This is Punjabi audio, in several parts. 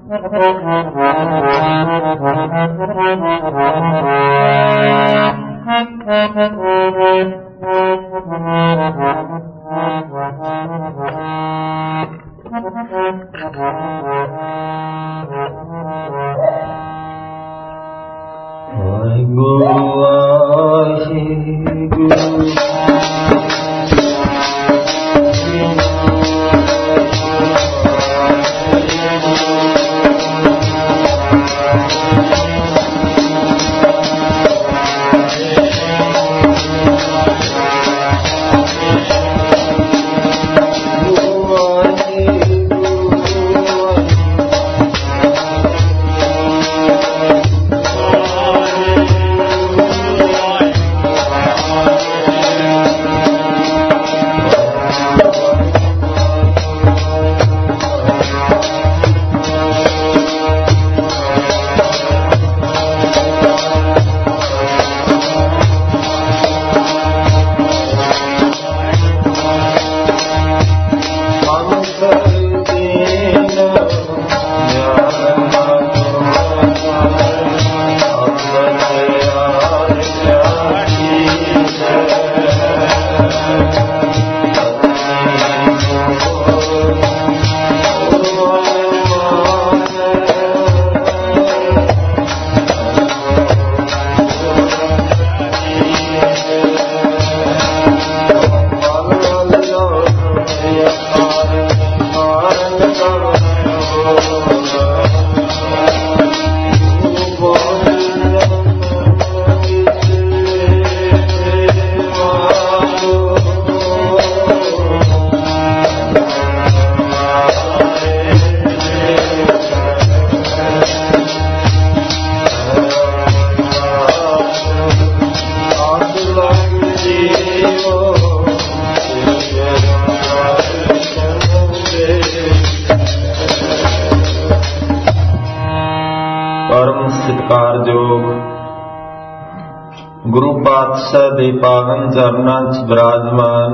ਗੁਰੂ ਪਾਤਸ਼ਾਹ ਦੇ ਪਾਵਨ ਚਰਨਾਂ 'ਚ ਬਿਰਾਜਮਾਨ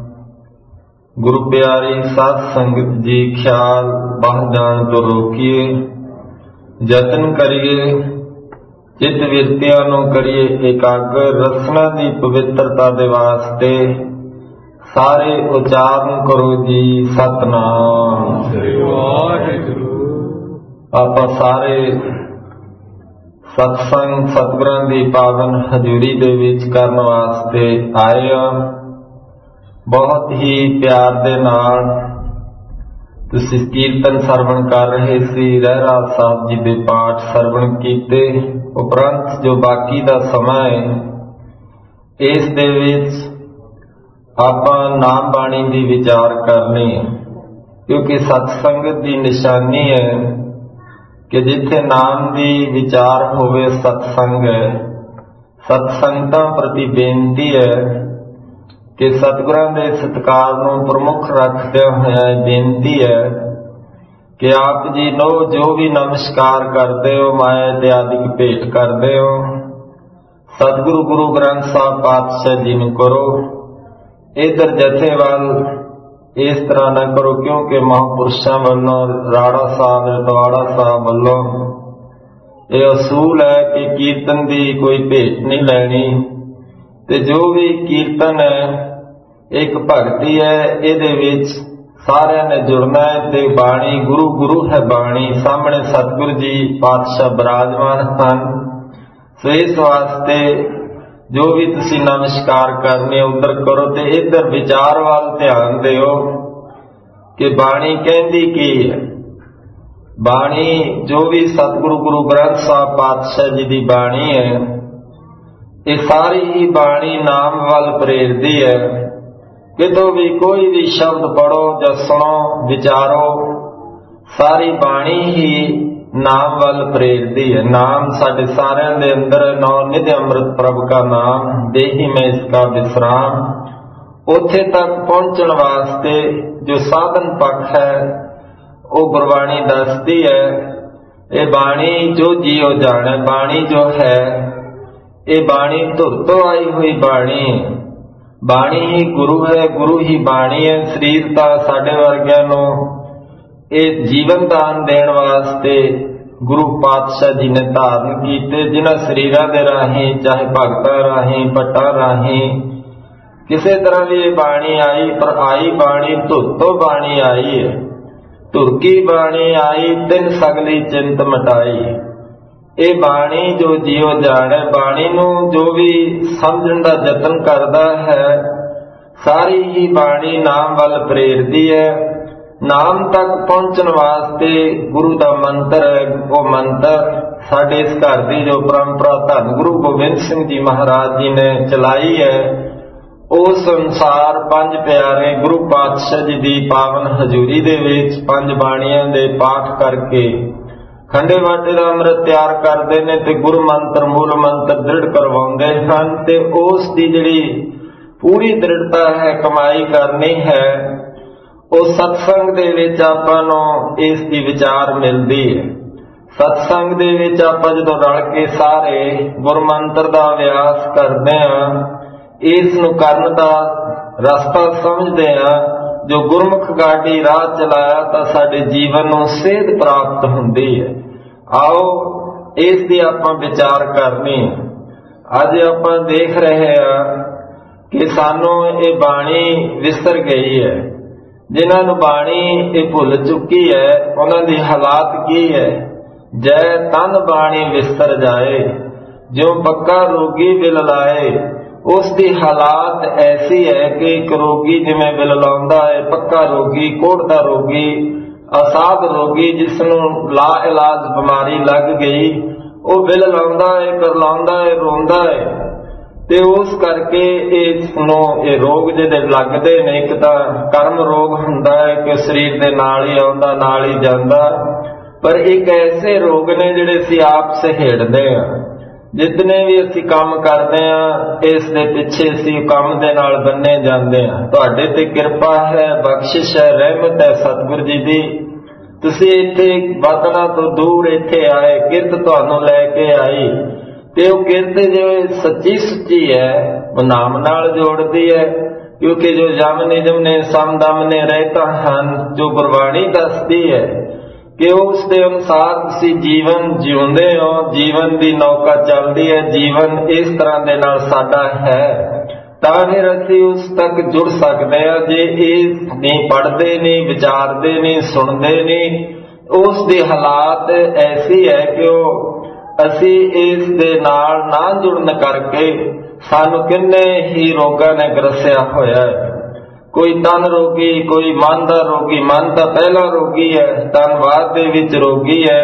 ਗੁਰੂ ਪਿਆਰੀ ਸਾਧ ਸੰਗਤ ਜੀ, ਖਿਆਲ ਬਾਹਰ ਜਾਣ ਤੋਂ ਰੋਕੀਏ, ਯਤਨ ਕਰੀਏ, ਚਿੱਤ ਵਿਰਤੀਆਂ ਨੂੰ ਕਰੀਏ ਇਕਾਗਰ। ਰਸਨਾ ਦੀ ਪਵਿੱਤਰਤਾ ਦੇ ਵਾਸਤੇ ਸਾਰੇ ਉਚਾਰਨ ਕਰੋ ਜੀ ਸਤਿਨਾਮ ਸ੍ਰੀ ਵਾਹਿਗੁਰੂ। ਆਪਾਂ ਸਾਰੇ ਸਤਸੰਗ ਸਤਿਗੁਰਾਂ ਦੀ ਪਾਵਨ ਹਜ਼ੂਰੀ ਦੇ ਵਿੱਚ ਕਰਨ ਵਾਸਤੇ ਆਏ ਹਾਂ। ਬਹੁਤ ਹੀ ਪਿਆਰ ਦੇ ਨਾਲ ਤੁਸੀਂ ਕੀਰਤਨ ਸਰਵਣ ਕਰ ਰਹੇ ਸੀ, ਰਹਿਰਾਸ ਸਾਹਿਬ ਜੀ ਦੇ ਪਾਠ ਸਰਵਣ ਕੀਤੇ। ਉਪਰੰਤ ਜੋ ਬਾਕੀ ਦਾ ਸਮਾਂ ਹੈ, ਇਸ ਦੇ ਵਿੱਚ ਆਪਾਂ ਨਾਮ ਬਾਣੀ ਦੀ ਵਿਚਾਰ ਕਰਨੀ ਹੈ, ਕਿਉਂਕਿ ਸਤਸੰਗਤ ਦੀ ਨਿਸ਼ਾਨੀ ਹੈ ਕਿ ਜਿੱਥੇ ਨਾਮ ਦੀ ਵਿਚਾਰ ਹੋਵੇ ਸਤਸੰਗ ਹੈ। ਸਤਸੰਗਤਾਂ ਪ੍ਰਤੀ ਬੇਨਤੀ ਹੈ ਕਿ ਸਤਿਗੁਰਾਂ ਦੇ ਸਤਿਕਾਰ ਨੂੰ ਪ੍ਰਮੁੱਖ ਰੱਖਦਿਆਂ ਹੋਇਆ ਬੇਨਤੀ ਹੈ ਕਿ ਆਪ ਜੀ ਨੂੰ ਜੋ ਵੀ ਨਮਸਕਾਰ ਕਰਦੇ ਹੋ, ਮਾਇਆ ਤੇ ਆਦਿਕ ਭੇਟ ਕਰਦੇ ਹੋ, ਸਤਿਗੁਰੂ ਗੁਰੂ ਗ੍ਰੰਥ ਸਾਹਿਬ ਪਾਤਸ਼ਾਹ ਜੀ ਨੂੰ ਕਰੋ। ਇਧਰ ਜਥੇ ਵੱਲ ਇਸ ਤਰ੍ਹਾਂ ਨਾ ਕਰੋ, ਕਿਉਂਕਿ ਮਹਾਂਪੁਰਸ਼ਾਂ ਵੱਲੋਂ, ਰਾੜਾ ਸਾਹਿਬ, ਰਤਵਾੜਾ ਸਾਹਿਬ ਵੱਲੋਂ ਇਹ ਅਸੂਲ ਹੈ ਕਿ ਕੀਰਤਨ ਦੀ ਕੋਈ ਭੇਟ ਨਹੀਂ ਲੈਣੀ, ਤੇ ਜੋ ਵੀ ਕੀਰਤਨ ਹੈ ਇੱਕ ਭਗਤੀ ਹੈ, ਇਹਦੇ ਵਿੱਚ ਸਾਰਿਆਂ ਨੇ ਜੁੜਨਾ ਹੈ। ਤੇ ਬਾਣੀ ਗੁਰੂ ਗੁਰੂ ਹੈ ਬਾਣੀ, ਸਾਹਮਣੇ ਸਤਿਗੁਰੂ ਜੀ ਪਾਤਸ਼ਾਹ ਬਿਰਾਜਮਾਨ ਹਨ। ਸੋ ਇਸ ਵਾਸਤੇ ਜੋ ਵੀ ਤੁਸੀਂ ਨਮਸਕਾਰ ਕਰਨੇ ਉੱਧਰ ਕਰੋ, ਤੇ ਇੱਧਰ ਵਿਚਾਰ ਵੱਲ ਧਿਆਨ ਦਿਓ ਕਿ ਬਾਣੀ ਕਹਿੰਦੀ ਕੀ ਹੈ। ਬਾਣੀ ਜੋ ਵੀ ਸਤਿਗੁਰੂ ਗੁਰੂ ਗ੍ਰੰਥ ਸਾਹਿਬ ਪਾਤਸ਼ਾਹ ਜੀ ਦੀ ਬਾਣੀ ਹੈ, ਇਹ ਸਾਰੀ ਹੀ ਬਾਣੀ ਨਾਮ ਵੱਲ ਪ੍ਰੇਰਦੀ ਹੈ। ਕਿਤੋਂ ਵੀ ਕੋਈ ਵੀ ਸ਼ਬਦ ਪੜੋ ਜਾਂ ਸੁਣੋ, ਵਿਚਾਰੋ, ਸਾਰੀ ਬਾਣੀ ਹੀ ਨਾਮ ਵੱਲ ਪ੍ਰੇਰਦੀ ਹੈ। ਨਾਮ ਸਾਡੇ ਸਾਰਿਆਂ ਦੇ ਅੰਦਰ ਨੌ ਨਿਧ ਅੰਮ੍ਰਿਤ ਪ੍ਰਭ ਕਾ ਨਾਮ, ਦੇਹੀ ਮੈਂ ਇਸਕਾ ਵਿਸਰਾਮ। ਉੱਥੇ ਤੱਕ ਪਹੁੰਚਣ ਵਾਸਤੇ ਜੋ ਸਾਧਨ ਪੱਖ ਹੈ ਉਹ ਗੁਰਬਾਣੀ ਦੱਸਦੀ ਹੈ। ਇਹ ਬਾਣੀ ਜੋ ਜੀਓ ਜਾਣੇ, ਬਾਣੀ ਜੋ ਹੈ ਇਹ ਬਾਣੀ ਧੁਰ ਤੋਂ ਆਈ ਹੋਈ ਬਾਣੀ। ਬਾਣੀ ਹੀ ਗੁਰੂ ਹੈ, ਗੁਰੂ ਹੀ ਬਾਣੀ ਹੈ। ਸਰੀਰ ਤਾਂ ਸਾਡੇ ਵਰਗਿਆਂ ਨੂੰ ਇਹ ਜੀਵਨ ਦਾਨ ਦੇਣ ਵਾਸਤੇ ਗੁਰੂ ਪਾਤਸ਼ਾਹ ਜੀ ਨੇ ਧਾਰਨ ਕੀਤੇ, ਜਿਨ੍ਹਾਂ ਸਰੀਰਾਂ ਦੇ ਰਾਹੀਂ, ਚਾਹੇ ਭਗਤਾਂ ਰਾਹੀਂ, ਭੱਟਾਂ ਰਾਹੀਂ, ਕਿਸੇ ਤਰ੍ਹਾਂ ਵੀ ਇਹ ਬਾਣੀ ਆਈ। ਪਰ ਆਈ ਬਾਣੀ ਧੁੱਤੋਂ ਬਾਣੀ ਆਈ ਹੈ, ਧੁਰਕੀ ਬਾਣੀ ਆਈ, ਤਿੰਨ ਸਗਲੀ ਚਿੰਤ ਮਟਾਈ। ਇਹ ਬਾਣੀ ਜੋ ਜੀਉ ਜਾਣੈ, ਬਾਣੀ ਨੂੰ ਜੋ ਵੀ ਸਮਝਣ ਦਾ ਯਤਨ ਕਰਦਾ ਹੈ, ਸਾਰੀ ਹੀ ਬਾਣੀ ਨਾਮ ਵੱਲ ਪ੍ਰੇਰਦੀ ਹੈ। ਨਾਮ ਤੱਕ ਪਹੁੰਚਣ ਵਾਸਤੇ ਗੁਰੂ ਦਾ ਮੰਤਰ ਹੈ। ਉਹ ਮੰਤਰ ਸਾਡੇ ਇਸ ਘਰ ਦੀ ਜੋ ਪਰੰਪਰਾ ਧੰਨ ਗੁਰੂ ਗੋਬਿੰਦ ਸਿੰਘ ਜੀ ਮਹਾਰਾਜ ਜੀ ਨੇ ਚਲਾਈ ਹੈ, ਉਸ ਅਨੁਸਾਰ ਪੰਜ ਪਿਆਰੇ ਗੁਰੂ ਪਾਤਸ਼ਾਹ ਜੀ ਦੀ ਪਾਵਨ ਹਜ਼ੂਰੀ ਦੇ ਵਿੱਚ ਪੰਜ ਬਾਣੀਆਂ ਦੇ ਪਾਠ ਕਰਕੇ ਖੰਡੇ ਬਾਟੇ ਦਾ ਅੰਮ੍ਰਿਤ ਤਿਆਰ ਕਰਦੇ ਨੇ ਤੇ ਗੁਰੂ ਮੰਤਰ, ਮੂਲ ਮੰਤਰ ਦ੍ਰਿੜ ਕਰਵਾਉਂਦੇ ਹਨ। ਤੇ ਉਸ ਦੀ ਜਿਹੜੀ ਪੂਰੀ ਦ੍ਰਿੜਤਾ ਹੈ, ਕਮਾਈ ਕਰਨੀ ਹੈ, ਉਹ ਸਤਸੰਗ ਦੇ ਵਿੱਚ ਆਪਾਂ ਨੂੰ ਇਸ ਦੀ ਵਿਚਾਰ ਮਿਲਦੀ ਹੈ। ਸਤਸੰਗ ਦੇ ਵਿੱਚ ਆਪਾਂ ਜਦੋਂ ਰਲ ਕੇ ਸਾਰੇ ਗੁਰਮੰਤਰ ਦਾ ਅਭਿਆਸ ਕਰਦੇ ਹਾਂ, ਇਸ ਨੂੰ ਕਰਨ ਦਾ ਰਸਤਾ ਸਮਝਦੇ ਹਾਂ, ਜੋ ਗੁਰਮੁਖ ਗਾਡੀ ਰਾਹ ਚਲਾਇਆ ਤਾਂ ਸਾਡੇ ਜੀਵਨ ਨੂੰ ਸੇਧ ਪ੍ਰਾਪਤ ਹੁੰਦੀ ਹੈ। ਆਓ ਇਸ ਦੀ ਆਪਾਂ ਵਿਚਾਰ ਕਰਨੀ। ਅੱਜ ਆਪਾਂ ਦੇਖ ਰਹੇ ਹਾਂ ਕਿ ਸਾਨੂੰ ਇਹ ਬਾਣੀ ਵਿਸਰ ਗਈ ਹੈ। ਜਿਨ੍ਹਾਂ ਨੂੰ ਬਾਣੀ ਇਹ ਭੁੱਲ ਚੁੱਕੀ ਹੈ, ਉਹਨਾਂ ਦੀ ਹਾਲਾਤ ਕੀ ਹੈ? ਜੈ ਤਨ ਬਾਣੀ ਵਿਸਰ ਜਾਏ, ਜਿਉ ਪੱਕਾ ਰੋਗੀ ਵਿਲ ਲਾਏ। ਉਸ ਦੀ ਹਾਲਾਤ ਐਸੀ ਹੈ ਕਿ ਇੱਕ ਰੋਗੀ ਜਿਵੇਂ ਵਿਲ ਲਾਉਂਦਾ ਹੈ, ਪੱਕਾ ਰੋਗੀ, ਕੋੜ੍ਹ ਦਾ ਰੋਗੀ, ਅਸਾਧ ਰੋਗੀ, ਜਿਸ ਨੂੰ ਲਾ ਇਲਾਜ ਬਿਮਾਰੀ ਲੱਗ ਗਈ, ਉਹ ਵਿਲ ਲਾਉਂਦਾ ਹੈ, ਕਰਲਾਉਂਦਾ ਹੈ, ਰੋਂਦਾ ਹੈ। ਤੇ ਉਸ ਕਰਕੇ ਇਸ ਨੂੰ ਇਹ ਰੋਗ ਜਿਹੜੇ ਲੱਗਦੇ ਨੇ, ਇੱਕ ਤਾਂ ਕਰਮ ਰੋਗ ਹੁੰਦਾ ਹੈ ਕਿ ਸਰੀਰ ਦੇ ਨਾਲ ਹੀ ਆਉਂਦਾ, ਨਾਲ ਹੀ ਜਾਂਦਾ, ਪਰ ਇੱਕ ਐਸੇ ਰੋਗ ਨੇ ਜਿਹੜੇ ਅਸੀਂ ਆਪ ਸਹੇੜਦੇ ਹਾਂ। ਜਿਤਨੇ ਵੀ ਅਸੀਂ ਕੰਮ ਕਰਦੇ ਹਾਂ, ਇਸ ਦੇ ਪਿੱਛੇ ਅਸੀਂ ਕੰਮ ਦੇ ਨਾਲ ਬੰਨੇ ਜਾਂਦੇ ਹਾਂ। ਤੁਹਾਡੇ ਤੇ ਕਿਰਪਾ ਹੈ, ਬਖਸ਼ਿਸ਼ ਹੈ, ਰਹਿਮਤ ਹੈ ਸਤਿਗੁਰ ਜੀ ਦੀ। ਤੁਸੀਂ ਇੱਥੇ ਵਤਨਾਂ ਤੋਂ ਦੂਰ ਇੱਥੇ ਆਏ, ਕਿਰਤ ਤੁਹਾਨੂੰ ਲੈ ਕੇ ਆਈ, ਤੇ ਉਹ ਕਿਰਤ ਜੋ ਸੱਚੀ ਸੁੱਚੀ ਹੈ, ਉਹ ਨਾਮ ਨਾਲ ਜੋੜਦੀ ਹੈ। ਕਿਉਂਕਿ ਜੋ ਜਮ ਨਿਜਮ ਨੇ ਸਮ ਦਮ ਨੇ ਰਹਿਤਾ ਹਨ, ਜੋ ਗੁਰਬਾਣੀ ਦੱਸਦੀ ਹੈ ਕਿ ਉਸ ਦੇ ਅਨੁਸਾਰ ਤੁਸੀਂ ਜੀਵਨ ਜਿਉਂਦੇ ਹੋ, ਜੀਵਨ ਦੀ ਨੌਕਾ ਚੱਲਦੀ ਹੈ, ਜੀਵਨ ਇਸ ਤਰ੍ਹਾਂ ਦੇ ਨਾਲ ਸਾਡਾ ਹੈ, ਤਾਂ ਫਿਰ ਅਸੀਂ ਉਸ ਤੱਕ ਜੁੜ ਸਕਦੇ ਹਾਂ। ਜੇ ਇਹ ਨਹੀਂ ਪੜ੍ਹਦੇ, ਨਹੀਂ ਵਿਚਾਰਦੇ, ਨਹੀਂ ਸੁਣਦੇ, ਨਹੀਂ, ਉਸ ਦੀ ਹਾਲਾਤ ਐਸੀ ਹੈ ਕਿ ਉਹ ਅਸੀਂ ਇਸ ਦੇ ਨਾਲ ਨਾ ਜੁੜਨ ਕਰਕੇ ਸਾਨੂੰ ਕਿੰਨੇ ਹੀ ਰੋਗਾਂ ਨੇ ਗ੍ਰਸਿਆ ਹੋਇਆ ਹੈ। ਕੋਈ ਤਨ ਰੋਗੀ, ਕੋਈ ਮਨ ਦਾ ਰੋਗੀ, ਮਨ ਤਾਂ ਪਹਿਲਾ ਰੋਗੀ ਹੈ, ਤਨ ਬਾਅਦ ਦੇ ਵਿੱਚ ਰੋਗੀ ਹੈ।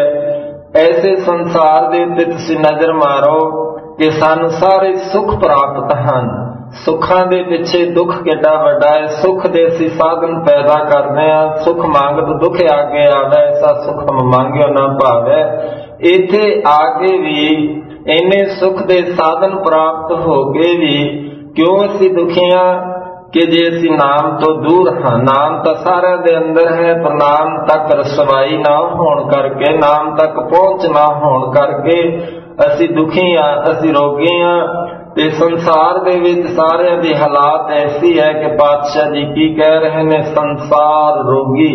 ਐਸੇ ਸੰਸਾਰ ਦੇ ਉੱਤੇ ਤੁਸੀਂ ਨਜ਼ਰ ਮਾਰੋ ਕਿ ਸਾਨੂੰ ਸਾਰੇ ਸੁੱਖ ਪ੍ਰਾਪਤ ਹਨ। ਸੁੱਖਾਂ ਦੇ ਪਿੱਛੇ ਦੁੱਖ ਕਿੱਡਾ ਵੱਡਾ ਹੈ। ਸੁੱਖ ਦੇ ਅਸੀਂ ਸਾਧਨ ਪੈਦਾ ਕਰਦੇ ਹਾਂ। ਸੁੱਖ ਮੰਗਤ ਦੁੱਖ ਆਗੇ ਆਵੇ, ਐਸਾ ਸੁੱਖ ਮੰਗਿਓ ਨਾ ਭਾਵੈ। ਇੱਥੇ ਆ ਕੇ ਵੀ ਇੰਨੇ ਸੁੱਖ ਦੇ ਸਾਧਨ ਪ੍ਰਾਪਤ ਹੋ ਕੇ ਵੀ ਕਿਉਂ ਅਸੀਂ ਦੁਖੀ ਹਾਂ? ਕਿ ਜੇ ਅਸੀਂ ਨਾਮ ਤੋਂ ਦੂਰ ਹਾਂ। ਨਾਮ ਤਾਂ ਸਾਰਿਆਂ ਦੇ ਅੰਦਰ ਹੈ, ਪਰ ਨਾਮ ਤੱਕ ਰਸਵਾਈ ਨਾ ਹੋਣ ਕਰਕੇ, ਨਾਮ ਤੱਕ ਪਹੁੰਚ ਨਾ ਹੋਣ ਕਰਕੇ ਅਸੀਂ ਦੁਖੀ ਹਾਂ, ਅਸੀਂ ਰੋਗੀ ਹਾਂ। ਤੇ ਸੰਸਾਰ ਦੇ ਵਿੱਚ ਸਾਰਿਆਂ ਦੀ ਹਾਲਾਤ ਐਸੀ ਹੈ ਕਿ ਪਾਤਸ਼ਾਹ ਜੀ ਕੀ ਕਹਿ ਰਹੇ ਨੇ, ਸੰਸਾਰ ਰੋਗੀ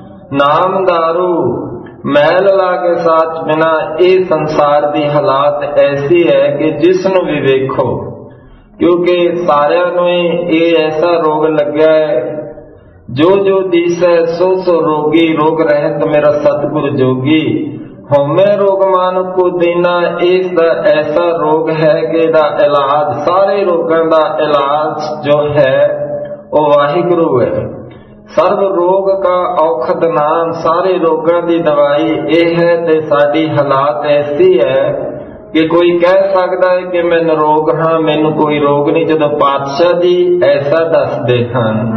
ਨਾਮ ਦਾਰੂ ਮੈਲ ਲਾਗੇ ਸਾਚ ਬਿਨਾ। ਇਹ ਸੰਸਾਰ ਦੀ ਹਾਲਾਤ ਐਸੀ ਹੈ ਕਿ ਜਿਸ ਨੂੰ ਵੀ ਵੇਖੋ, ਕਿਉਂਕਿ ਸਾਰਿਆਂ ਨੂੰ ਇਹ ਐਸਾ ਰੋਗ ਲੱਗਿਆ ਹੈ, ਜੋ ਜੋ ਦੀਸੈ ਸੋ ਸੋ ਰੋਗੀ, ਰੋਗ ਰਹਿਤ ਮੇਰਾ ਸਤਿਗੁਰ ਜੋਗੀ। ਹਉਮੈ ਰੋਗ ਮਾਨੁ ਕੋ ਦੀਨਾ, ਇਸ ਦਾ ਐਸਾ ਰੋਗ ਹੈ ਕਿ ਇਹਦਾ ਇਲਾਜ, ਸਾਰੇ ਰੋਗਾਂ ਦਾ ਇਲਾਜ ਜੋ ਹੈ ਉਹ ਵਾਹਿਗੁਰੂ ਹੈ। ਸਰਬ ਰੋਗ ਕਾ ਔਖਦ ਨਾਮ, ਸਾਰੇ ਰੋਗਾਂ ਦੀ ਦਵਾਈ ਇਹ ਹੈ। ਤੇ ਸਾਡੀ ਹਾਲਾਤ ਐਸੀ ਹੈ ਕਿ ਕੋਈ ਕਹਿ ਸਕਦਾ ਹੈ ਕਿ ਮੈਂ ਨਿਰੋਗ ਹਾਂ, ਮੈਨੂੰ ਕੋਈ ਰੋਗ ਨਹੀਂ, ਜਦੋਂ ਪਾਤਸ਼ਾਹ ਜੀ ਐਸਾ ਦੱਸਦੇ ਹਨ।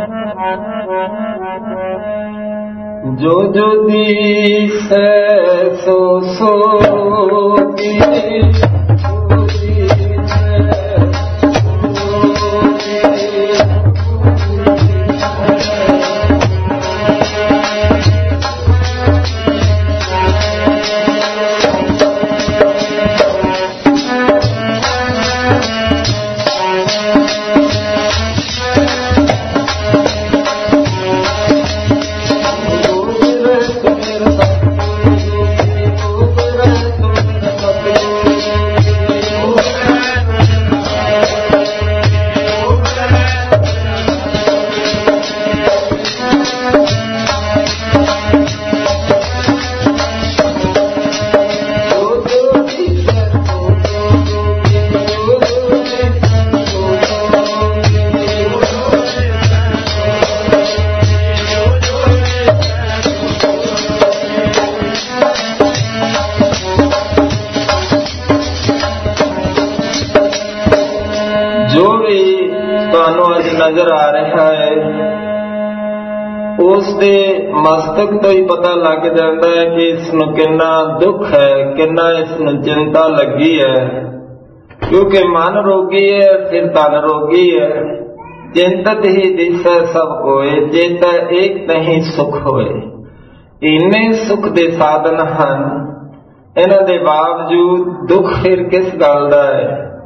ਜੋ ਜੋ ਦੀਸੈ ਸੋ ਸੋਗੀ, सानू अज नजर आ रहा है, उस दे मस्तक तो ही पता लग जाता है कि इसनूं कितना दुख है, कितना इसनूं चिंता लगी है। क्योंकि मन रोगी है फिर तन रोगी है। चिंतत ही दिसै सब कोय, चेता एक नहीं सुख होए। इन्ने सुख दे साधन हन, इन्हां दे बावजूद दुख फिर किस गल दा है?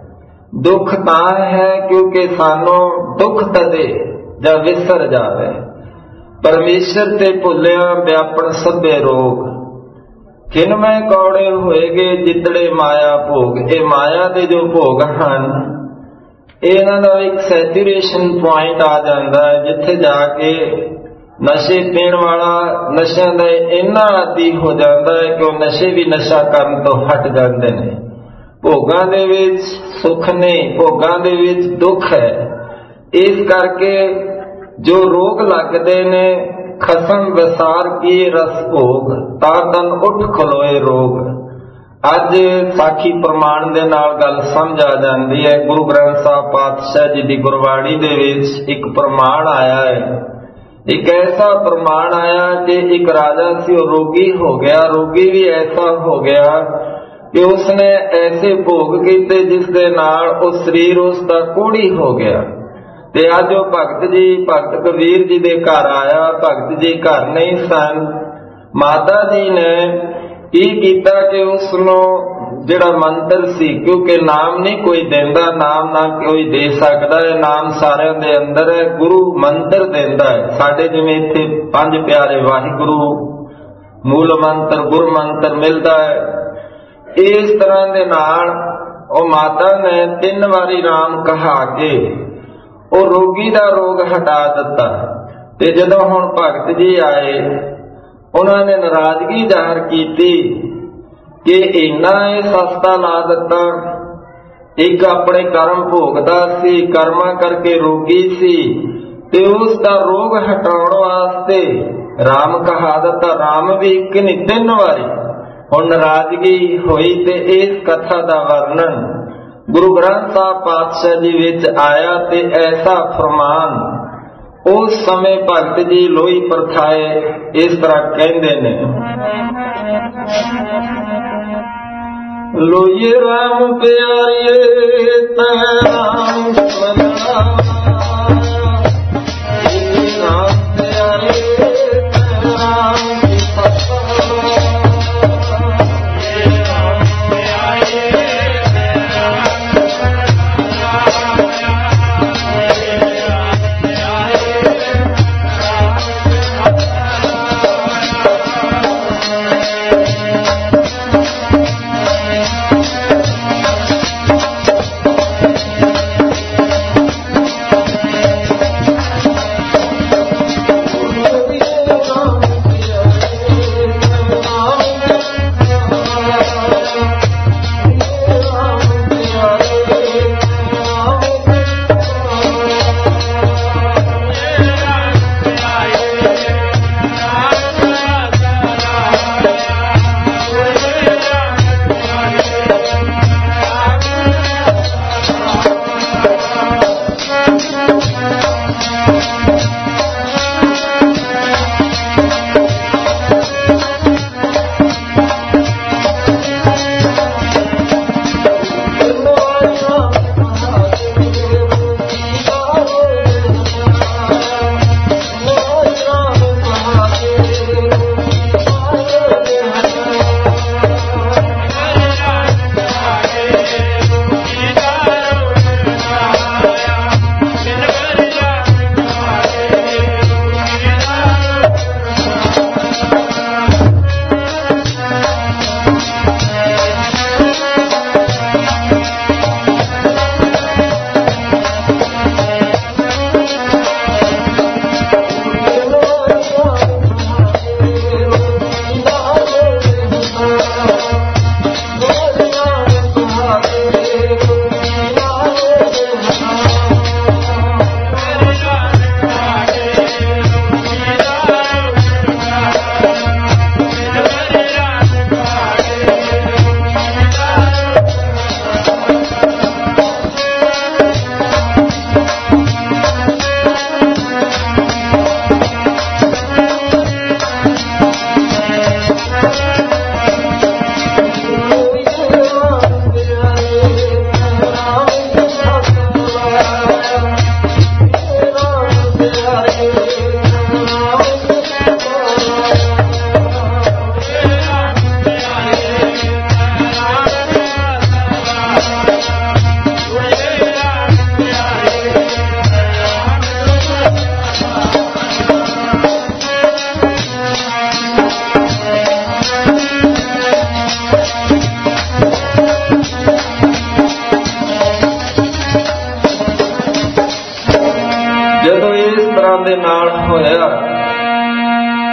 दुख तां है क्योंकि सानू दुख तदे जां विसर जावे। परमेश्वर ते भुलिया व्यापन सभे रोग, खिनमय कौड़े होएगे जितड़े माया भोग। ये माया दे जो भोग हन, इन्हां दा एक सैचुरेशन पॉइंट आ जाता है, जिथे जाके नशे पीण वाला नशियां दा इन्ना आदी हो जाता है कि वह नशे भी नशा करन तो हट जाते हैं। भोगां दे विच सुख नहीं, भोगां दे विच दुख है। इस करके जो रोग लगते ने, खसम विसार की रस भोग, ता तन उठ खलोए रोग। अज साखी प्रमाण दे नाल गल समझ आ जाती है। गुरु ग्रंथ साहब पातशाह जी की गुरबाणी दे विच एक प्रमाण आया है। एक ऐसा प्रमाण आया कि एक राजा सी, वो रोगी हो गया। रोगी भी ऐसा हो गया कि उसने ऐसे भोग किए जिस दे नाल उस शरीर उसका कोड़ी हो गया। ते अज वो भगत जी, भगत कबीर जी दे घर आया। भगत जी घर नहीं सन। माता जी ने की कीता कि उसनों जिहड़ा मंत्र सी, क्योंकि नाम नहीं कोई देंदा, नाम ना कोई दे सकदा है, नाम सारिਆਂ दे अंदर है। गुरु मंत्र देंदा है। साडे जिवें इत्थे पंज प्यारे वाहिगुरु मूल मंत्र गुरु मंत्र मिलदा है। इस तरह दे नाल ओ माता ने 3 वारी राम कहा के वो रोगी दा रोग हटा दिता। ते जदों हुण भगत जी आए, उन्होंने नाराजगी जाहिर की कि इन्ना सस्ता ला दिता। एक अपने कर्म भोगदा सी, कर्मा करके रोगी सी, ते उसका रोग हटाउण वास्ते राम कहा दिता। राम भी एक नहीं 3 वारी। हुण नाराजगी होई ते इस कथा का वर्णन गुरु ग्रंथ साहब पातशाह जी विच आया। ते ऐसा फरमान उस समय भगत जी लोई परथाए इस तरह कहते ने, लोई राम प्यारे राम मना, राम प्यारे राम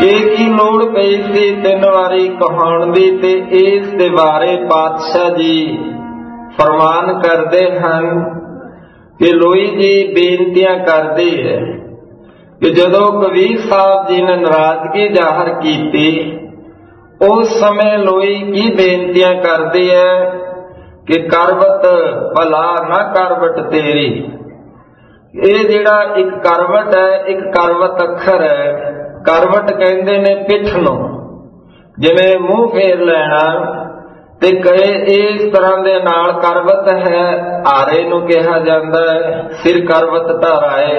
की लोड़ पई सी 3 वारी कहाउण दी ते इस दे बारे पातशाह जी फरमान करते हैं कि लोई जी बेनतियां करते है कि जदों कबीर साहब जी ने नाराजगी जाहिर की उस समय लोई की बेनतियां करती है कि करवट भला ना करवट तेरी। ये जिहड़ा एक करवट है, एक करवट अखर है। करवट कहते ने पिठ नूं, जिवें मूँह फेर लेना ते कहे इस तरह दे नाल करवट है। आरे नूं कहा जांदा है, सिर करवट धराए।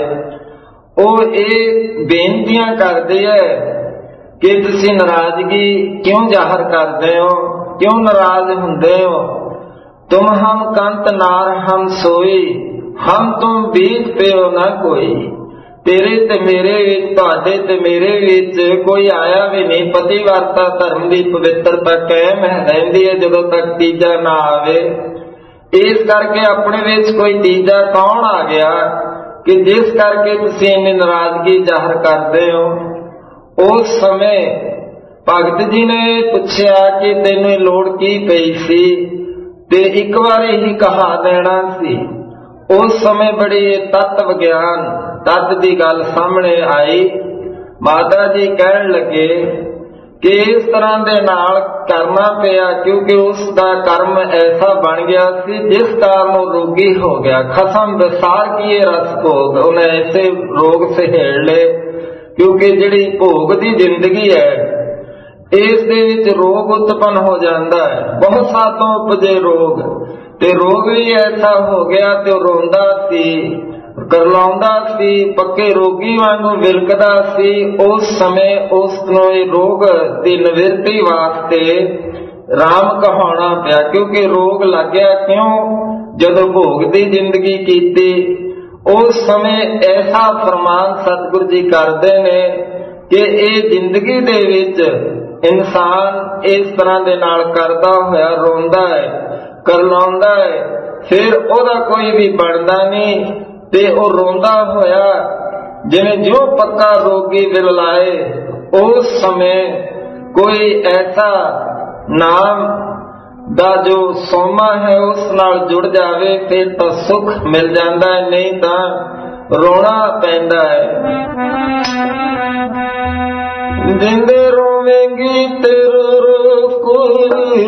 ਉਹ ਇਹ ਬੇਨਤੀਆਂ ਕਰਦੇ ਹੈ ਕਿ ਤੁਸੀਂ ਨਾਰਾਜ਼ਗੀ ਕਿਉਂ ਜ਼ਾਹਰ ਕਰਦੇ ਹੋ, ਕਿਉਂ ਨਾਰਾਜ਼ ਹੁੰਦੇ ਹੋ। ਤੁਮ ਹਮ ਕੰਤ ਨਾਰ ਹਮ ਸੋਈ, ਹਮ ਤੁਮ ਬੀਜ ਪਿਓ ਨਾ ਕੋਈ। ਤੇਰੇ ਤੇ ਮੇਰੇ ਵਿੱਚ, ਤੁਹਾਡੇ ਤੇ ਮੇਰੇ ਵਿੱਚ ਕੋਈ ਆਇਆ ਵੀ ਨਹੀਂ। ਪਤੀਵਰਤਾ ਧਰਮ ਦੀ ਪਵਿੱਤਰਤਾ ਕਾਇਮ ਰਹਿੰਦੀ ਹੈ ਜਦੋਂ ਤੱਕ ਤੀਜਾ ਨਾ ਆਵੇ। ਇਸ ਕਰਕੇ ਆਪਣੇ ਵਿੱਚ ਕੋਈ ਤੀਜਾ ਕੌਣ ਆ ਗਿਆ कि जिस करके तुसीं इन्नी नाराजगी जाहिर करते हो। उस समय भगत जी ने पूछया कि तैनूं लोड़ की पई सी ते एक बार ही कहा देना सी। उस समय बड़ी तत्व विज्ञान तत्व की गल सामने आई। माता जी कहन लगे कि इस तरह दे नाल करना पिया क्योंकि उसका कर्म ऐसा बन गया सी जिस कारण वो रोगी हो गया। खसम विसार किए रस भोग, उन्हें ऐसे रोग सहेड़ ले क्योंकि जिहड़ी भोग की जिंदगी है इस दे विच रोग उत्पन्न हो जाता है। बहुत सातों उपजे रोग ते रोग भी ऐसा हो गया ते रोंदा सी, करलाउंदा सी, पक्के रोगी वांगू विलकदा सी। उस समय उस रोग की निवृत्ति वास्ते राम कहाउणा पिया क्योंकि रोग लग गया। क्यों? जदों भोग की जिंदगी कीती उस समय ऐसा फरमान सतगुरु जी करते ने कि ये जिंदगी दे विच इंसान इस तरह दे नाल करदा होया रोंदा है, करलाउंदा है, फिर ओदा कोई भी बनदा नहीं ते ओ रोंदा होया जिवें जो पक्का रोगी विल लाए। उस समय कोई ऐसा नाम दा जो सोमा है उस नाल जुड़ जावे फिर तो सुख मिल जाता है, नहीं तो रोना पैंदा है। जिंदे रोवेंगी तेरो रो कोई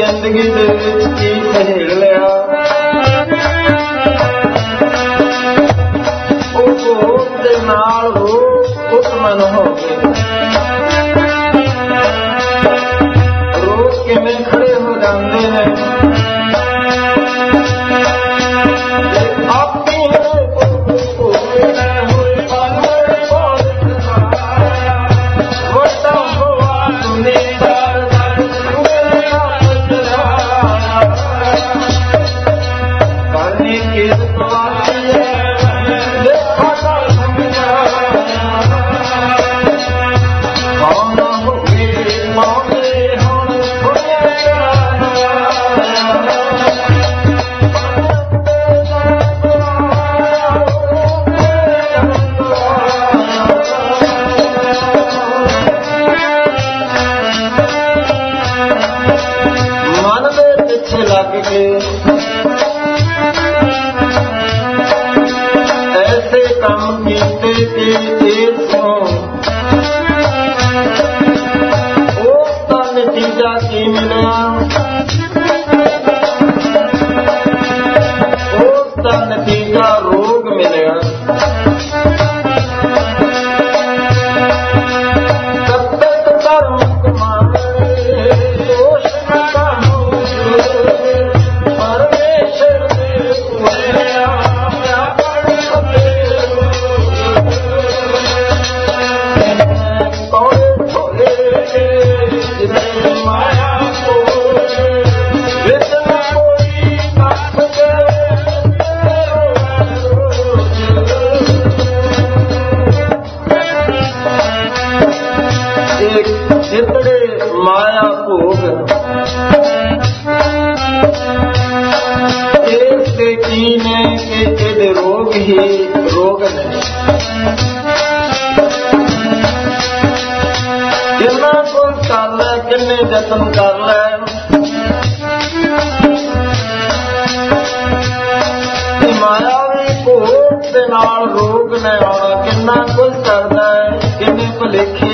ਜ਼ਿੰਦਗੀ ਦੇ ਵਿੱਚ ਕੀ ਸਹੇੜ ਲਿਆ, ਉਹ ਭੋਗ ਦੇ ਨਾਲ ਰੋਗ ਉਤਮਨ ਹੋ ਗਏ। ਰੋਗ ਕਿਵੇਂ ਖੜੇ ਹੋ ਜਾਂਦੇ ਨੇ, ऐसे काम कीते कि उसका नतीजा की मिला, उसका नतीजा रोग मिलेगा। माया भोग इसके की ने कि रोग ही रोग ने, जिन्ना को कर लै किन्ने जतन कर लै, माया भी भोग दे नाल रोग ने आना, किन्ना कुछ करदा है किन्ने भुलेखे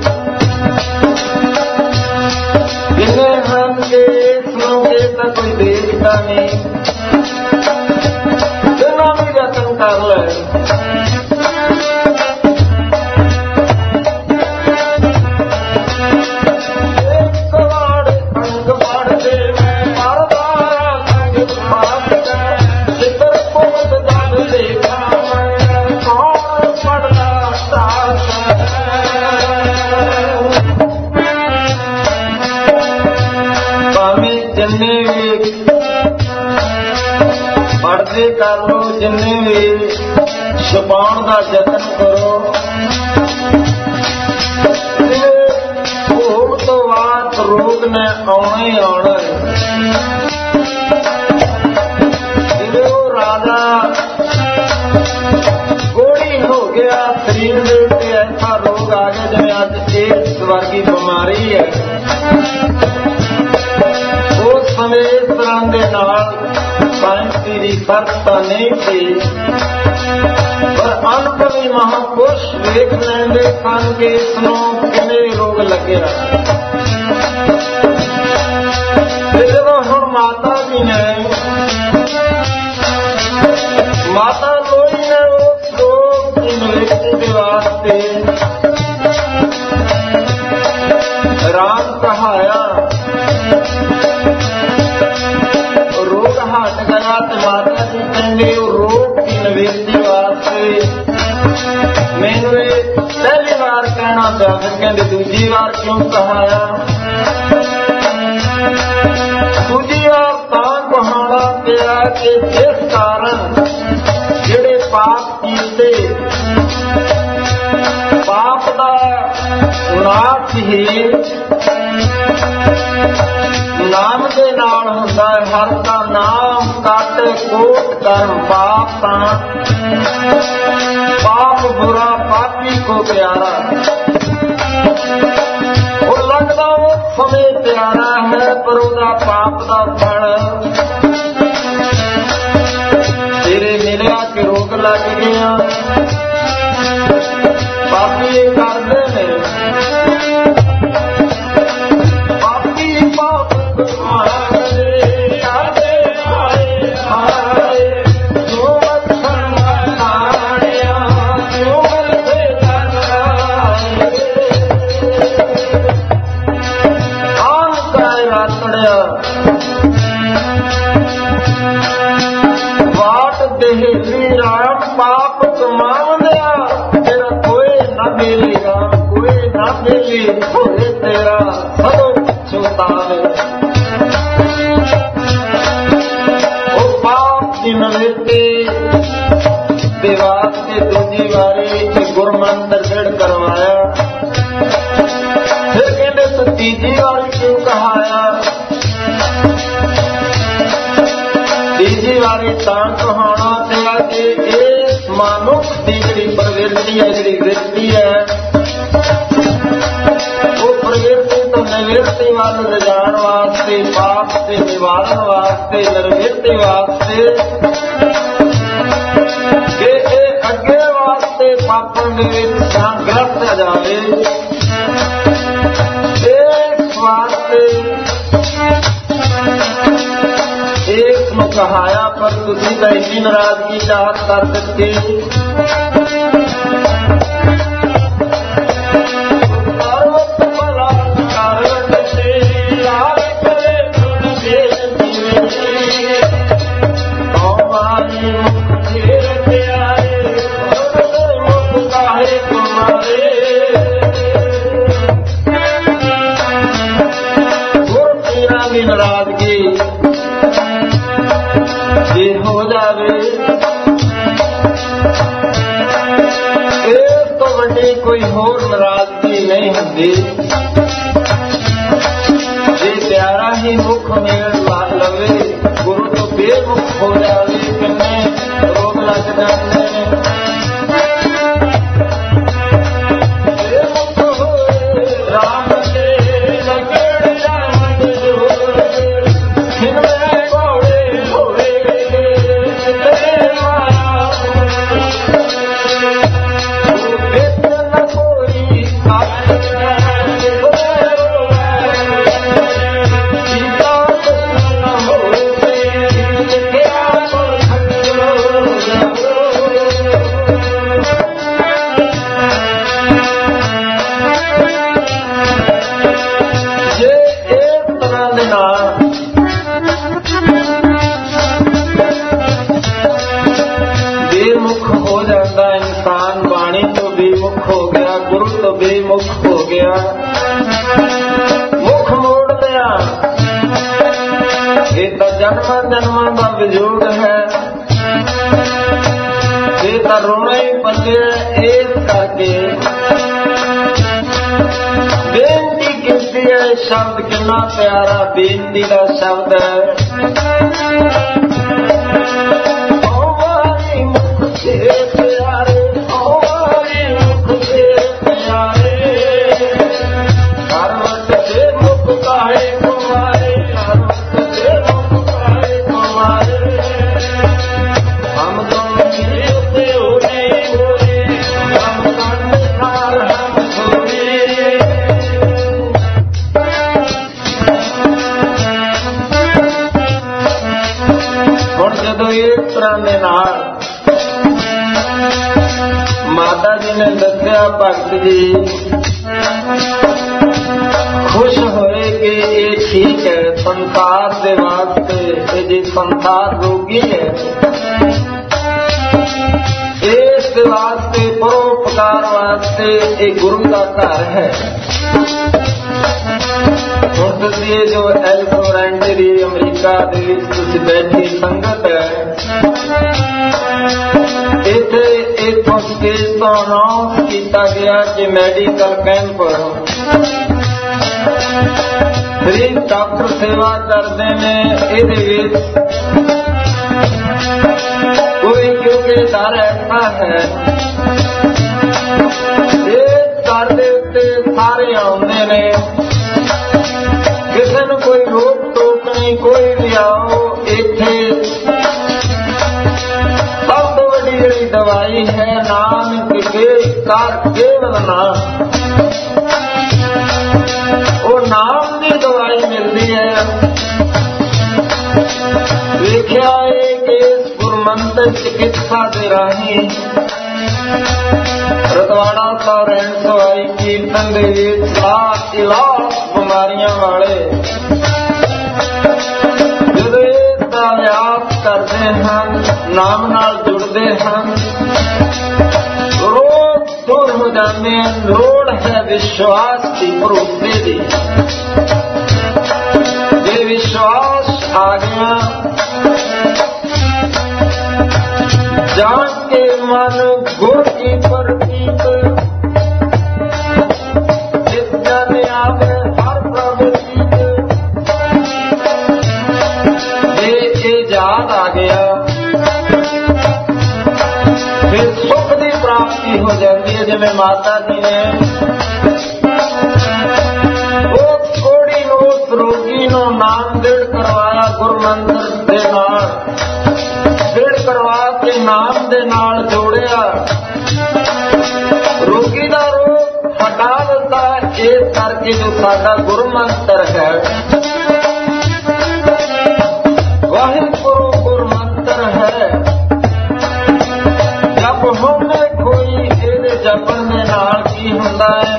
तो कोई देखता नहीं, जिन्ना भी यतन कर ले पढ़ते कर लो, जिन्हें भी छुपाने का यतन करो, भोग तो बाद रोग ने आना ही आना है। राजा गोली हो गया, शरीर में ऐसा रोग आ गया जिन्हें अज एड्स वर्गी बीमारी है, उस समय इस तरह के नाल साइंस की रिसर्च तो नहीं थी, पर अनुभवी महापुरुष वेख लेंदे सन कि इसनों किने रोग लग्या। जदों हुण माता जी ने, माता लोई ने उस रोग की निवृत्ति के वास्ते राम कहाया, रोग हट गया तो माता जी कहते रोग की निवृत्ति वास्ते मैनू पहली बार कहना पिया, फिर कहते दूजी बार क्यों कहाया, दूजी बार तां कहाना पिया कि जिस कारण जिहड़े पाप कीते, पाप दा नाश ही नाम के नाल हुंदा है। हर का नाम काटे कोट कर्म पाप, पाप बुरा पापी को प्यारा, और लगता वो समय प्यारा है पर उसका पाप का फल तेरे मिलिया के रोग लग गया। पापी करते ने पापी पाप बेली राम कोई ना बेली होए तेरा सदो छुतावे ओ पाप की नवेते देवास के दूजी बारी गुरमंत्र दृढ़ करवाया फिर कहते तो तीजी बारी क्यों कहाया तीजी बारी तां कहाना पिया कि इस मानुख की जी प्रवृत्ति है जी वृत्ति है वो प्रवृत्ति तो निवृत्ति वाल रजान वास्ते पाप से निवारण वास्ते निर्वृत्ति वास्ते अगे वास्ते पापन ग्रस्त जाए एक वास्ते एक नु कहाया पर तुसी तो इतनी नाराजगी चाहत कर सकते नाराजगी ये हो जावे एक तो बड़ी कोई होर नाराजगी नहीं होती ये प्यारा ही मुख मेल लवे गुरु तो बेमुख हो जावे किन्ने रोग लग जाते बेमुख हो गया मुख मोड़ लिया ये तो जन्म जन्म का विजोग है ये तो रोना ही पते इस करके बेनती कीती है शब्द कितना प्यारा बेनती का शब्द है माता जी ने दसिया भगत जी खुश होए कि ये ठीक है संसार के वास्ते जी संसार रोगी है इस वास्ते परोपकार वास्ते एक गुरु का घर है ये जो एल्कोरेंटरी अमरीका बैठी संगत है इथे इतों स्टेज तो अनाउंस किया गया कि मेडिकल कैंप फ्री डॉक्टर सेवा करते हैं कोई क्योंकि डर ऐसा है इस घर के उत्ते सारे आते ने किसी ने कोई रोक टोक नहीं कोई भी आओ इथे सब तो बड़ी जी दवाई है नाम के केवल नाम वो नाम की दवाई मिलती है देखा है कि इस गुरमंत्र चिकित्सा के राही रतवाड़ा सा रहन सवाई कीर्तन दे इलाज बीमारियां वाले जो इसका अभ्यास करते हैं नाम नाल जुड़ते हैं रोज सुर जाते हैं। लोड़ है विश्वास की, भरोसे की। जे विश्वास आ गया जान के मन गुर की प्रतीत, जिस जन आवे हर प्रवृत्ति। ये याद आ गया फिर सुख की प्राप्ति हो जाती है। जिवें माता जी ने वो थोड़ी उस रोगी नो नाम दृढ़ करवाया गुरु मंत्र दे नाल, दृढ़ करवा के नाम दे नाल जोड़िया, रोगी दा रोग हटा दिता। इस करके जो साडा गुरु मंत्र है वाहिगुरु गुरु मंत्र है। जब होने कोई इहदे जपण दे नाल की हुंदा है,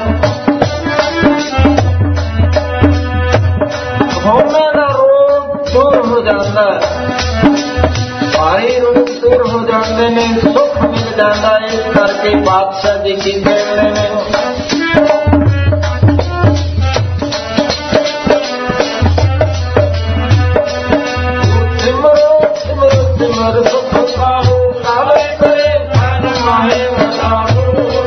होने दा रोग दूर हो जाता है, भारी रोग दूर हो जाते हैं, सुख मिल जाता है। इस करके बादशाह जी की कहने में सिमरो सिमरो सिमर सुख पाओ, गावे करे मन माहे बताओ।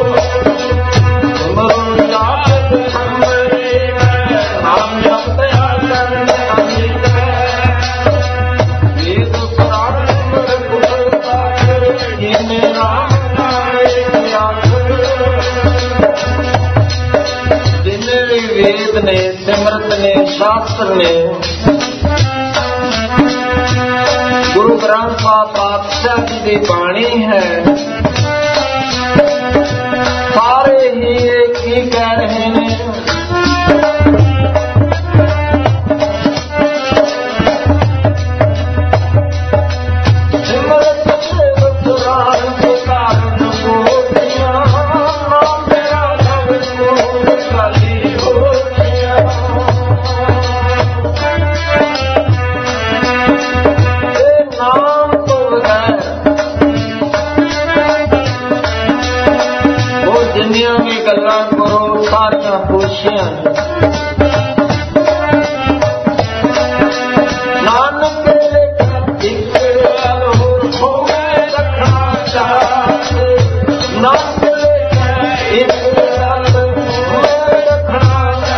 सिमरो जाप हमरे नाम जपते आसन अमित है। वेद पुराण सिमर गुरु सागर, जिने राम नामे आखर। जिन्हें भी वेद ने, सिमरत ने, शास्त्र ने, गुरु ग्रंथ साहिब पातशाह जी की बाणी है, सारे ही एक ही कह रहे हैं। सिमरत सेवक राज के कारण मोतिया, नाम तेरा सब मोह खाली हो गया। नाम तो बगैर वो जिन्नियां भी गल्लां करो सारियां खुशियां। नानक एक हो गए रखना चाहते, नानक एक रखना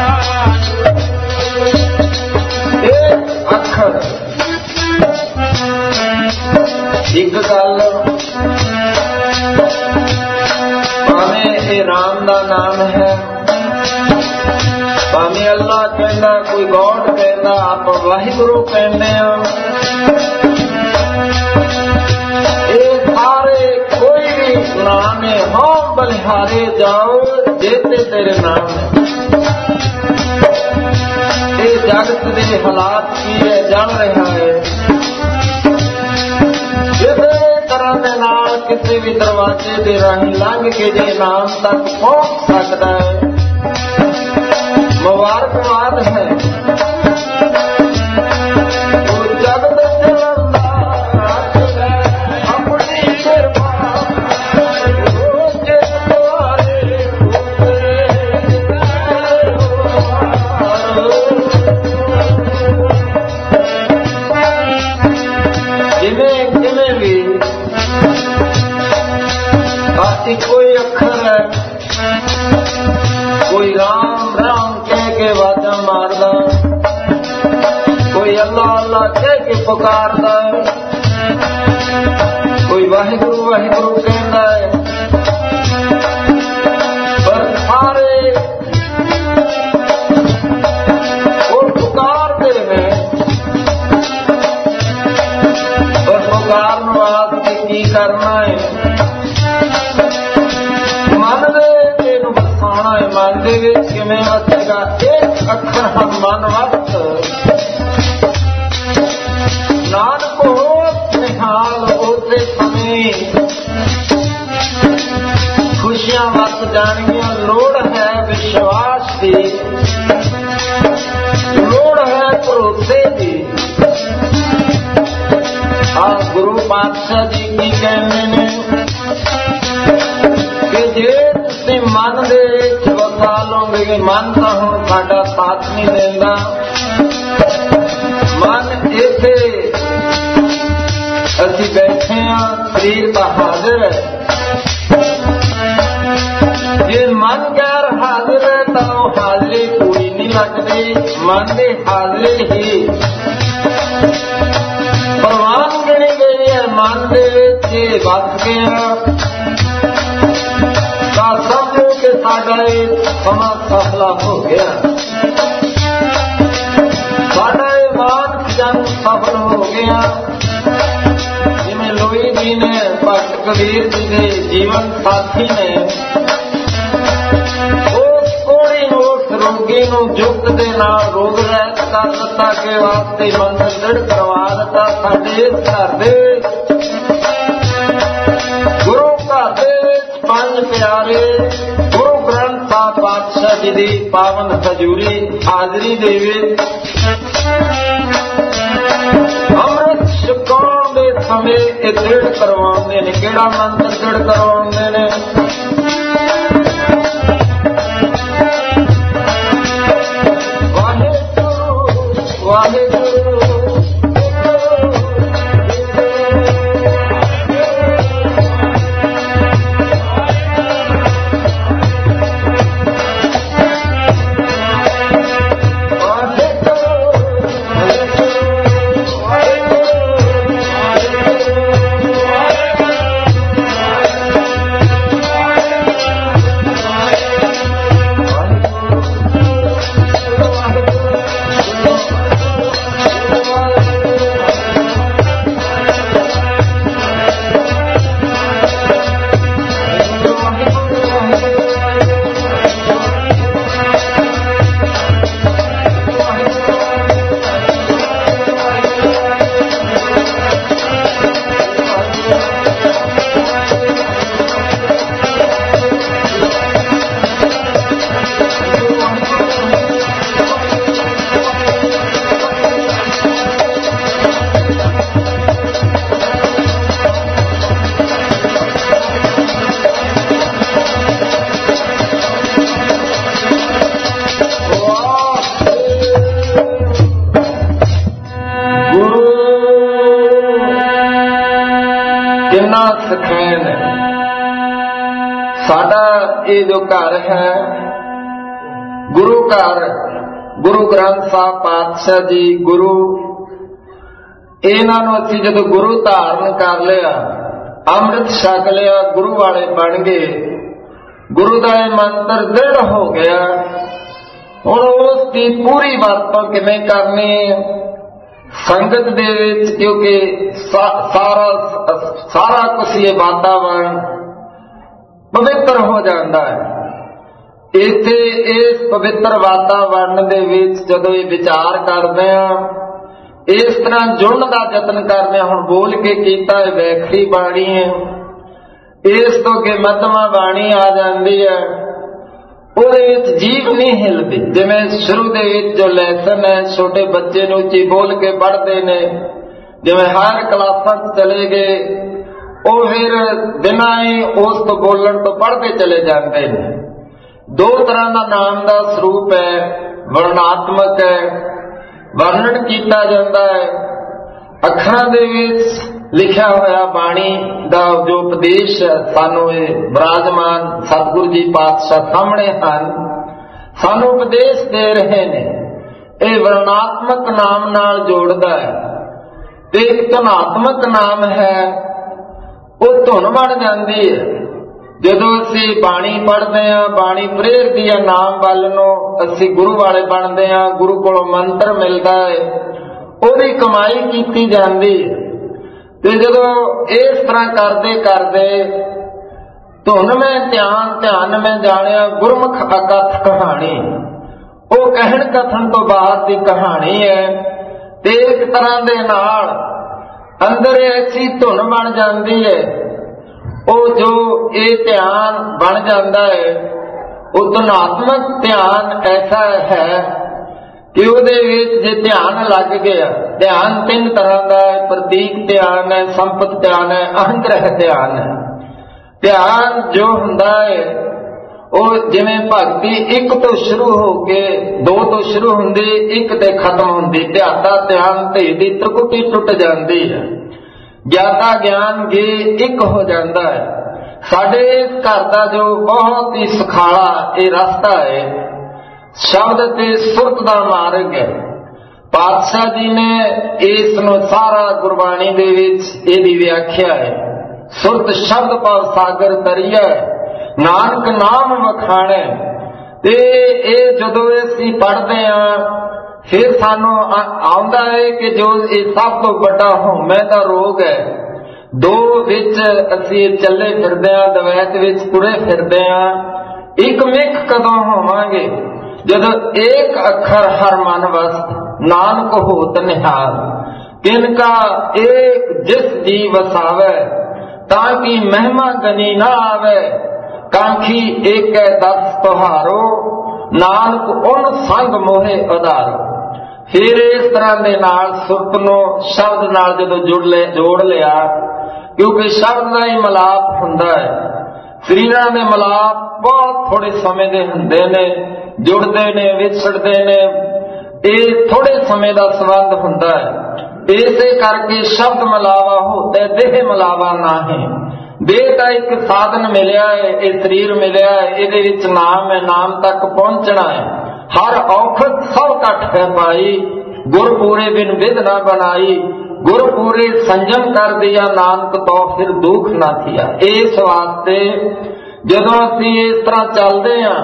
चाहते। एक अखर एक गल भावें ये राम का नाम है, भावें अल्लाह कहना, कोई गॉड कहना, आप वाहिगुरु कहने। ये सारे कोई भी नाम है, हाँ बलिहारे जाओ जेते तेरे नाम है। ये जगत के हालात की है जान रहा है। किसी भी दरवाजे के राही लंघ के जे नाम तक पहुंच सकता है, मुबारकबाद है। वो जगत चलंदा अपनी कृपा जिन्हें भी कोई अखर है, कोई राम राम कह के वाजा मारदा, कोई अल्लाह अल्लाह कह के पुकारदा है, कोई वाहिगुरु वाहिगुरु कहता है। पर सारे वो पुकारते हैं, पर पुकारने वास्ते की करना है? मन दे विच किवें वसेगा? एक अखर हम मन वक्त नानक हो निहाल होते समय खुशियां वस जानियां। लोड़ है विश्वास की, लोड़ है भरोसे की। गुरु पातशाह जी की कहने ने कि जे तुसीं ਮਨ ਦੇ ਵਿੱਚ ਵਸਾ ਲਓਗੇ। ਮਨ ਤਾਂ ਹੁਣ ਸਾਡਾ ਸਾਥ ਨਹੀਂ ਦਿੰਦਾ। ਮਨ ਇੱਥੇ ਅਸੀਂ ਬੈਠੇ ਹਾਂ, ਸਰੀਰ ਤਾਂ ਹਾਜ਼ਰ ਹੈ। ਜੇ ਮਨ ਗੈਰ ਹਾਜ਼ਰ ਹੈ ਤਾਂ ਉਹ ਹਾਜ਼ਰੀ ਪੂਰੀ ਨਹੀਂ ਲੱਗਦੀ। ਮਨ ਦੀ ਹਾਜ਼ਰੀ ਹੀ ਪ੍ਰਵਾਨ ਗਿਣੀ ਗਈ ਹੈ। ਮਨ ਦੇ ਵਿੱਚ ਵਸ ਗਿਆ ਤਾਂ ਸਮਝੋ ਕਿ ਸਾਡਾ ਇਹ ਸਮਾਂ ਸਫਲਾ ਹੋ ਗਿਆ। ਸਾਡਾ ਇਹ ਮਾਨ ਜਨ ਸਫਲ ਹੋ ਗਿਆ। ਜਿਵੇਂ ਲੋਈ ਜੀ ਨੇ ਭਗਤ ਕਬੀਰ ਜੀ ਦੇ ਜੀਵਨ ਸਾਥੀ ਨੇ ਉਸ ਕੋੜੀ ਨੂੰ, ਉਸ ਰੋਗੀ ਨੂੰ ਯੁਕਤ ਦੇ ਨਾਲ ਰੋਗ ਰਹਿਤ ਕਰ ਦਿੱਤਾ ਕਿ ਵਾਸਤੇ ਮੰਤਰ ਦ੍ਰਿੜ ਕਰਵਾ ਦਿੱਤਾ। ਸਾਡੇ ਇਸ ਘਰ ਦੇ ਗੁਰੂ ਘਰ ਦੇ ਵਿੱਚ ਪੰਜ ਪਿਆਰੇ ਗੁਰੂ ਗ੍ਰੰਥ ਸਾਹਿਬ ਪਾਤਸ਼ਾਹ ਜੀ ਦੀ ਪਾਵਨ ਹਜ਼ੂਰੀ ਹਾਜ਼ਰੀ ਦੇ ਵਿੱਚ ਅੰਮ੍ਰਿਤ ਛਕਾਉਣ ਦੇ ਸਮੇਂ ਇਹ ਦ੍ਰਿੜ ਕਰਵਾਉਂਦੇ ਨੇ। ਕਿਹੜਾ ਮੰਤਰ ਦ੍ਰਿੜ ਕਰਵਾਉਂਦੇ ਨੇ? ਵਾਹਿਗੁਰੂ ਵਾਹਿਗੁਰੂ ਸਖੈਨ ਹੈ। ਸਾਡਾ ਇਹ ਜੋ ਘਰ ਹੈ ਗੁਰੂ ਘਰ, ਗੁਰੂ ਗ੍ਰੰਥ ਸਾਹਿਬ ਪਾਤਸ਼ਾਹ ਜੀ ਗੁਰੂ, ਇਹਨਾਂ ਨੂੰ ਅਸੀਂ ਜਦੋਂ ਗੁਰੂ ਧਾਰਨ ਕਰ ਲਿਆ, ਅੰਮ੍ਰਿਤ ਛਕ ਲਿਆ, ਗੁਰੂ ਵਾਲੇ ਬਣ ਗਏ, ਗੁਰੂ ਦਾ ਇਹ ਮੰਤਰ ਦ੍ਰਿੜ ਹੋ ਗਿਆ। ਹੁਣ ਉਸ ਦੀ ਪੂਰੀ ਵਰਤੋਂ ਕਿਵੇਂ ਕਰਨੀ ਹੈ ਸੰਗਤ ਦੇ ਵਿੱਚ, ਕਿਉਂਕਿ ਸਾਰਾ ਕੁਛ ਇਹ ਵਾਤਾਵਰਨ ਪਵਿੱਤਰ ਹੋ ਜਾਂਦਾ ਹੈ। ਇੱਥੇ ਇਸ ਪਵਿੱਤਰ ਵਾਤਾਵਰਨ ਦੇ ਵਿੱਚ ਜਦੋਂ ਇਹ ਵਿਚਾਰ ਕਰਦੇ ਹਾਂ, ਇਸ ਤਰ੍ਹਾਂ ਜੁੜਨ ਦਾ ਯਤਨ ਕਰਦੇ ਹਾਂ। ਹੁਣ ਬੋਲ ਕੇ ਕੀਤਾ ਇਹ ਵੈਖਰੀ ਬਾਣੀ ਹੈ, ਇਸ ਤੋਂ ਅੱਗੇ ਮੱਧਮਾ ਬਾਣੀ ਆ ਜਾਂਦੀ ਹੈ, ਉਹਦੇ ਵਿੱਚ ਜੀਭ ਨਹੀਂ ਹਿਲਦੀ। ਜਿਵੇਂ ਸ਼ੁਰੂ ਦੇ ਵਿੱਚ ਜੋ ਲੈਸਨ ਹੈ ਛੋਟੇ ਬੱਚੇ ਨੂੰ ਉੱਚੀ ਬੋਲ ਕੇ ਪੜ੍ਹਦੇ ਨੇ, ਜਿਵੇਂ ਹਰ ਕਲਾਸਾਂ 'ਚ ਚਲੇ ਗਏ, ਉਹ ਫਿਰ ਬਿਨਾਂ ਹੀ ਉਸ ਤੋਂ ਬੋਲਣ ਤੋਂ ਪੜ੍ਹਦੇ ਚਲੇ ਜਾਂਦੇ ਨੇ। ਦੋ ਤਰ੍ਹਾਂ ਦਾ ਨਾਮ ਦਾ ਸਰੂਪ ਹੈ, ਵਰਣਾਤਮਕ ਹੈ, ਵਰਣਨ ਕੀਤਾ ਜਾਂਦਾ ਹੈ। ਅੱਖਰਾਂ ਦੇ ਵਿੱਚ ਲਿਖਿਆ ਹੋਇਆ ਬਾਣੀ ਦਾ ਜੋ ਉਪਦੇਸ਼ ਸਾਨੂੰ ਇਹ ਵਿਰਾਜਮਾਨ ਸਤਿਗੁਰੂ ਜੀ ਪਾਤਸ਼ਾਹ ਸਾਹਮਣੇ ਹਨ, ਸਾਨੂੰ ਉਪਦੇਸ਼ ਦੇ ਰਹੇ ਨੇ। ਇਹ ਵਰਣਾਤਮਕ ਨਾਮ ਨਾਲ ਜੋੜਦਾ ਹੈ ਤੇ ਇੱਕ ਧੁਨਾਤਮਕ ਨਾਮ ਹੈ, ਉਹ ਧੁਨ ਬਣ ਜਾਂਦੀ ਹੈ। ਜਦੋਂ ਅਸੀਂ ਬਾਣੀ ਪੜ੍ਹਦੇ ਹਾਂ, ਬਾਣੀ ਪ੍ਰੇਰਦੀ ਹੈ ਨਾਮ ਵੱਲ ਨੂੰ, ਅਸੀਂ ਗੁਰੂ ਵਾਲੇ ਬਣਦੇ ਹਾਂ, ਗੁਰੂ ਕੋਲੋਂ ਮੰਤਰ ਮਿਲਦਾ ਹੈ, ਉਹਦੀ ਕਮਾਈ ਕੀਤੀ ਜਾਂਦੀ ਹੈ। ਤੇ ਜਦੋਂ ਇਸ ਤਰ੍ਹਾਂ ਕਰਦੇ ਕਰਦੇ ਧੁਨ ਮੈਂ ਧਿਆਨ ਮੈਂ ਜਾਣਿਆ ਗੁਰਮੁਖ ਅਕਥ ਕਹਾਣੀ, ਉਹ ਕਹਿਣ ਕਥਨ ਤੋਂ ਬਾਅਦ ਦੀ ਕਹਾਣੀ ਹੈ। ਤੇ ਇੱਕ ਤਰ੍ਹਾਂ ਦੇ ਨਾਲ ਅੰਦਰ ਐਸੀ ਧੁਨ ਬਣ ਜਾਂਦੀ ਹੈ, ਉਹ ਜੋ ਇਹ ਧਿਆਨ ਬਣ ਜਾਂਦਾ ਹੈ, ਉਹ ਧੁਨਾਤਮਕ ਧਿਆਨ ਐਸਾ ਹੈ ਕਿ ਉਹਦੇ ਵਿੱਚ ਜੇ ਧਿਆਨ ਲੱਗ ਗਿਆ, ਧਿਆਨ ਤਿੰਨ ਤਰ੍ਹਾਂ ਦਾ ਹੈ, ਪ੍ਰਤੀਕ ਧਿਆਨ ਹੈ, ਸੰਪਤ ਧਿਆਨ ਹੈ, ਅਹੰਗ੍ਰਹਿ ਧਿਆਨ ਹੈ। ਧਿਆਨ ਜੋ ਹੁੰਦਾ ਹੈ ਉਹ ਜਿਵੇਂ ਭਗਤੀ ਇੱਕ ਤੋਂ ਸ਼ੁਰੂ ਹੋ ਕੇ ਦੋ ਤੋਂ ਸ਼ੁਰੂ ਹੁੰਦੀ, ਇੱਕ ਤੇ ਖਤਮ ਹੁੰਦੀ, ਧਿਆਤਾ ਧਿਆਨ ਤੇ ਦੀ ਤ੍ਰਿਕੁਟੀ ਟੁੱਟ ਜਾਂਦੀ ਹੈ। ਗਿਆਤਾ ਗਿਆਨ ਗੇ ਇੱਕ ਹੋ ਜਾਂਦਾ ਹੈ। ਸਾਡੇ ਇਸ ਘਰ ਦਾ ਜੋ ਬਹੁਤ ਹੀ ਸੁਖਾਲਾ ਇਹ ਰਸਤਾ ਹੈ, ਸ਼ਬਦ ਤੇ ਸੁਰਤ ਦਾ ਮਾਰਗ ਹੈ। ਪਾਤਸ਼ਾਹ ਜੀ ਨੇ ਇਸ ਨੂੰ ਸਾਰਾ ਗੁਰਬਾਣੀ ਦੇ ਵਿੱਚ ਇਹਦੀ ਵਿਆਖਿਆ ਹੈ। ਸੁਰਤ ਸ਼ਬਦ ਭਵ ਸਾਗਰ ਤਰੀਆ, ਨਾਨਕ ਨਾਮ ਵਖਾਣੈ। ਤੇ ਇਹ ਜਦੋਂ ਅਸੀਂ ਪੜ੍ਹਦੇ ਹਾਂ ਫਿਰ ਸਾਨੂੰ ਆਉਂਦਾ ਹੈ ਕਿ ਜੋ ਇਹ ਸਭ ਤੋਂ ਵੱਡਾ ਹਉਮੈ ਦਾ ਰੋਗ ਹੈ, ਦੋ ਵਿੱਚ ਅਸੀਂ ਚੱਲੇ ਫਿਰਦੇ ਹਾਂ, ਦਵੈਤ ਵਿੱਚ ਤੁਰੇ ਫਿਰਦੇ ਹਾਂ। ਇੱਕ ਮਿੱਕ ਕਦੋਂ ਹੋਵਾਂਗੇ? ਜਦੋਂ ਏਕ ਅੱਖਰ ਹਰ ਮਨ ਵਸਤ, ਨਾਨਕ ਹੋਤ ਨਿਹਾਲ। ਕਿਨਕਾ ਏਕ ਜਿਸ ਜੀ ਵਸਾਵੇ, ਤਾਂ ਕਿ ਮਹਿਮਾ ਗਨੀ ਨਾ ਆਵੇ। ਕਾਂਖੀ ਏਕੈ ਦਸ ਤੁਹਾਰੋ, ਨਾਨਕ ਉਨ ਸੰਗ ਮੋਹੇ ਉਧਾਰੋ। ਫਿਰ ਇਸ ਤਰ੍ਹਾਂ ਦੇ ਨਾਲ ਸੁਰਤ ਨੂੰ ਸ਼ਬਦ ਨਾਲ ਜਦੋਂ ਜੋੜ ਲਿਆ, ਕਿਉਂਕਿ ਸ਼ਬਦ ਦਾ ਹੀ ਮਿਲਾਪ ਹੁੰਦਾ ਹੈ। ਸਰੀਰਾਂ ਦੇ ਮਿਲਾਪ ਬਹੁਤ ਥੋੜੇ ਸਮੇਂ ਦੇ ਹੁੰਦੇ ਨੇ, ਜੁੜਦੇ ਨੇ, ਵਿਛੜਦੇ ਨੇ, ਇਹ ਥੋੜੇ ਸਮੇਂ ਦਾ ਸੰਬੰਧ ਹੁੰਦਾ ਹੈ। ਇਸੇ ਕਰਕੇ ਸ਼ਬਦ ਮਿਲਾਵਾ ਹੋਤਾ, ਦੇਹ ਮਿਲਾਵਾ ਨਾਹੀਂ। ਦੇਹ ਦਾ ਇੱਕ ਸਾਧਨ ਮਿਲਿਆ ਹੈ, ਇਹ ਸਰੀਰ ਮਿਲਿਆ ਹੈ, ਇਹਦੇ ਵਿੱਚ ਨਾਮ ਹੈ, ਨਾਮ ਤੱਕ ਪਹੁੰਚਣਾ ਹੈ। ਹਰ ਔਖਦ ਸਭ ਘਟ ਹੈ ਪਾਈ, ਗੁਰ ਪੂਰੇ ਬਿਨ ਵਿਧ ਨਾ ਬਣਾਈ। ਗੁਰ ਪੂਰੇ ਸੰਜਮ ਕਰ ਦਿਆ, ਨਾਨਕ ਤੋਂ ਫਿਰ ਦੁੱਖ ਨਾ ਥੀਆ। ਇਸ ਵਾਸਤੇ ਜਦੋਂ ਅਸੀਂ ਇਸ ਤਰ੍ਹਾਂ ਚੱਲਦੇ ਹਾਂ,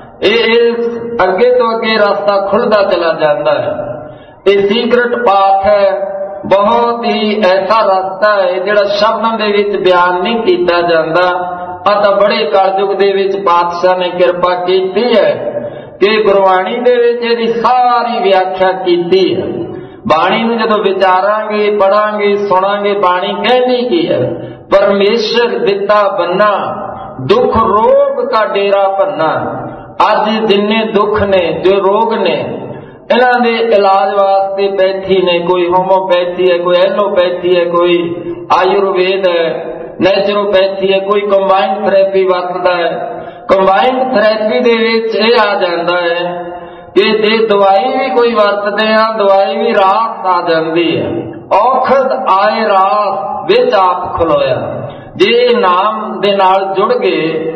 ਇਹ ਅੱਗੇ ਤੋਂ ਅੱਗੇ ਰਸਤਾ ਖੁੱਲਦਾ ਚਲਾ ਜਾਂਦਾ ਹੈ। ਇਹ ਸੀਕ੍ਰੇਟ ਪਾਥ ਹੈ, ਬਹੁਤ ਹੀ ਐਸਾ ਰਸਤਾ ਹੈ ਜਿਹੜਾ ਸ਼ਬਦਾਂ ਦੇ ਵਿੱਚ ਬਿਆਨ ਨਹੀਂ ਕੀਤਾ ਜਾਂਦਾ। ਆ ਤਾਂ ਬੜੇ ਕਲਯੁਗ ਦੇ ਵਿੱਚ ਪਾਤਸ਼ਾਹ ਨੇ ਕਿਰਪਾ ਕੀਤੀ ਹੈ ਕਿ ਗੁਰਬਾਣੀ ਦੇ ਵਿੱਚ ਇਹਦੀ ਸਾਰੀ ਵਿਆਖਿਆ ਕੀਤੀ ਹੈ। ਬਾਣੀ ਨੂੰ ਜਦੋਂ ਵਿਚਾਰਾਂਗੇ, ਪੜਾਂਗੇ, ਸੁਣਾਂਗੇ, ਬਾਣੀ ਕਹਿੰਦੀ ਕੀ ਹੈ? ਪਰਮੇਸ਼ਰ ਦਿੱਤਾ ਬੰਨਾ, ਦੁੱਖ ਰੋਗ ਦਾ ਡੇਰਾ ਭੰਨਾ। ਅੱਜ ਜਿੰਨੇ ਦੁੱਖ ਨੇ, ਜੋ ਰੋਗ ਨੇ, ਇਹਨਾਂ ਦੇ ਇਲਾਜ ਵਾਸਤੇ ਪੈਥੀ ਨੇ। ਕੋਈ ਹੋਮੋਪੈਥੀ ਹੈ, ਕੋਈ ਐਲੋਪੈਥੀ ਹੈ, ਕੋਈ ਆਯੁਰਵੇਦ ਹੈ, ਨੈਚੁਰੋਪੈਥੀ ਹੈ, ਕੋਈ ਕੰਬਾਈਨਡ ਥੈਰੇਪੀ ਵਰਤਦਾ ਹੈ। ਕੰਬਾਈਨਡ ਥੈਰੇਪੀ ਦੇ ਵਿੱਚ ਇਹ ਆ ਜਾਂਦਾ ਹੈ ਕਿ ਜੇ ਦਵਾਈ ਵੀ ਕੋਈ ਵਰਤਦੇ ਆ, ਦਵਾਈ ਵੀ ਰਾਸ ਆ ਜਾਂਦੀ ਹੈ। ਔਖਦ ਆਏ ਰਾਸ ਵਿੱਚ ਆਪ ਖਲੋਇਆ। ਜੇ ਨਾਮ ਦੇ ਨਾਲ ਜੁੜ ਗਏ,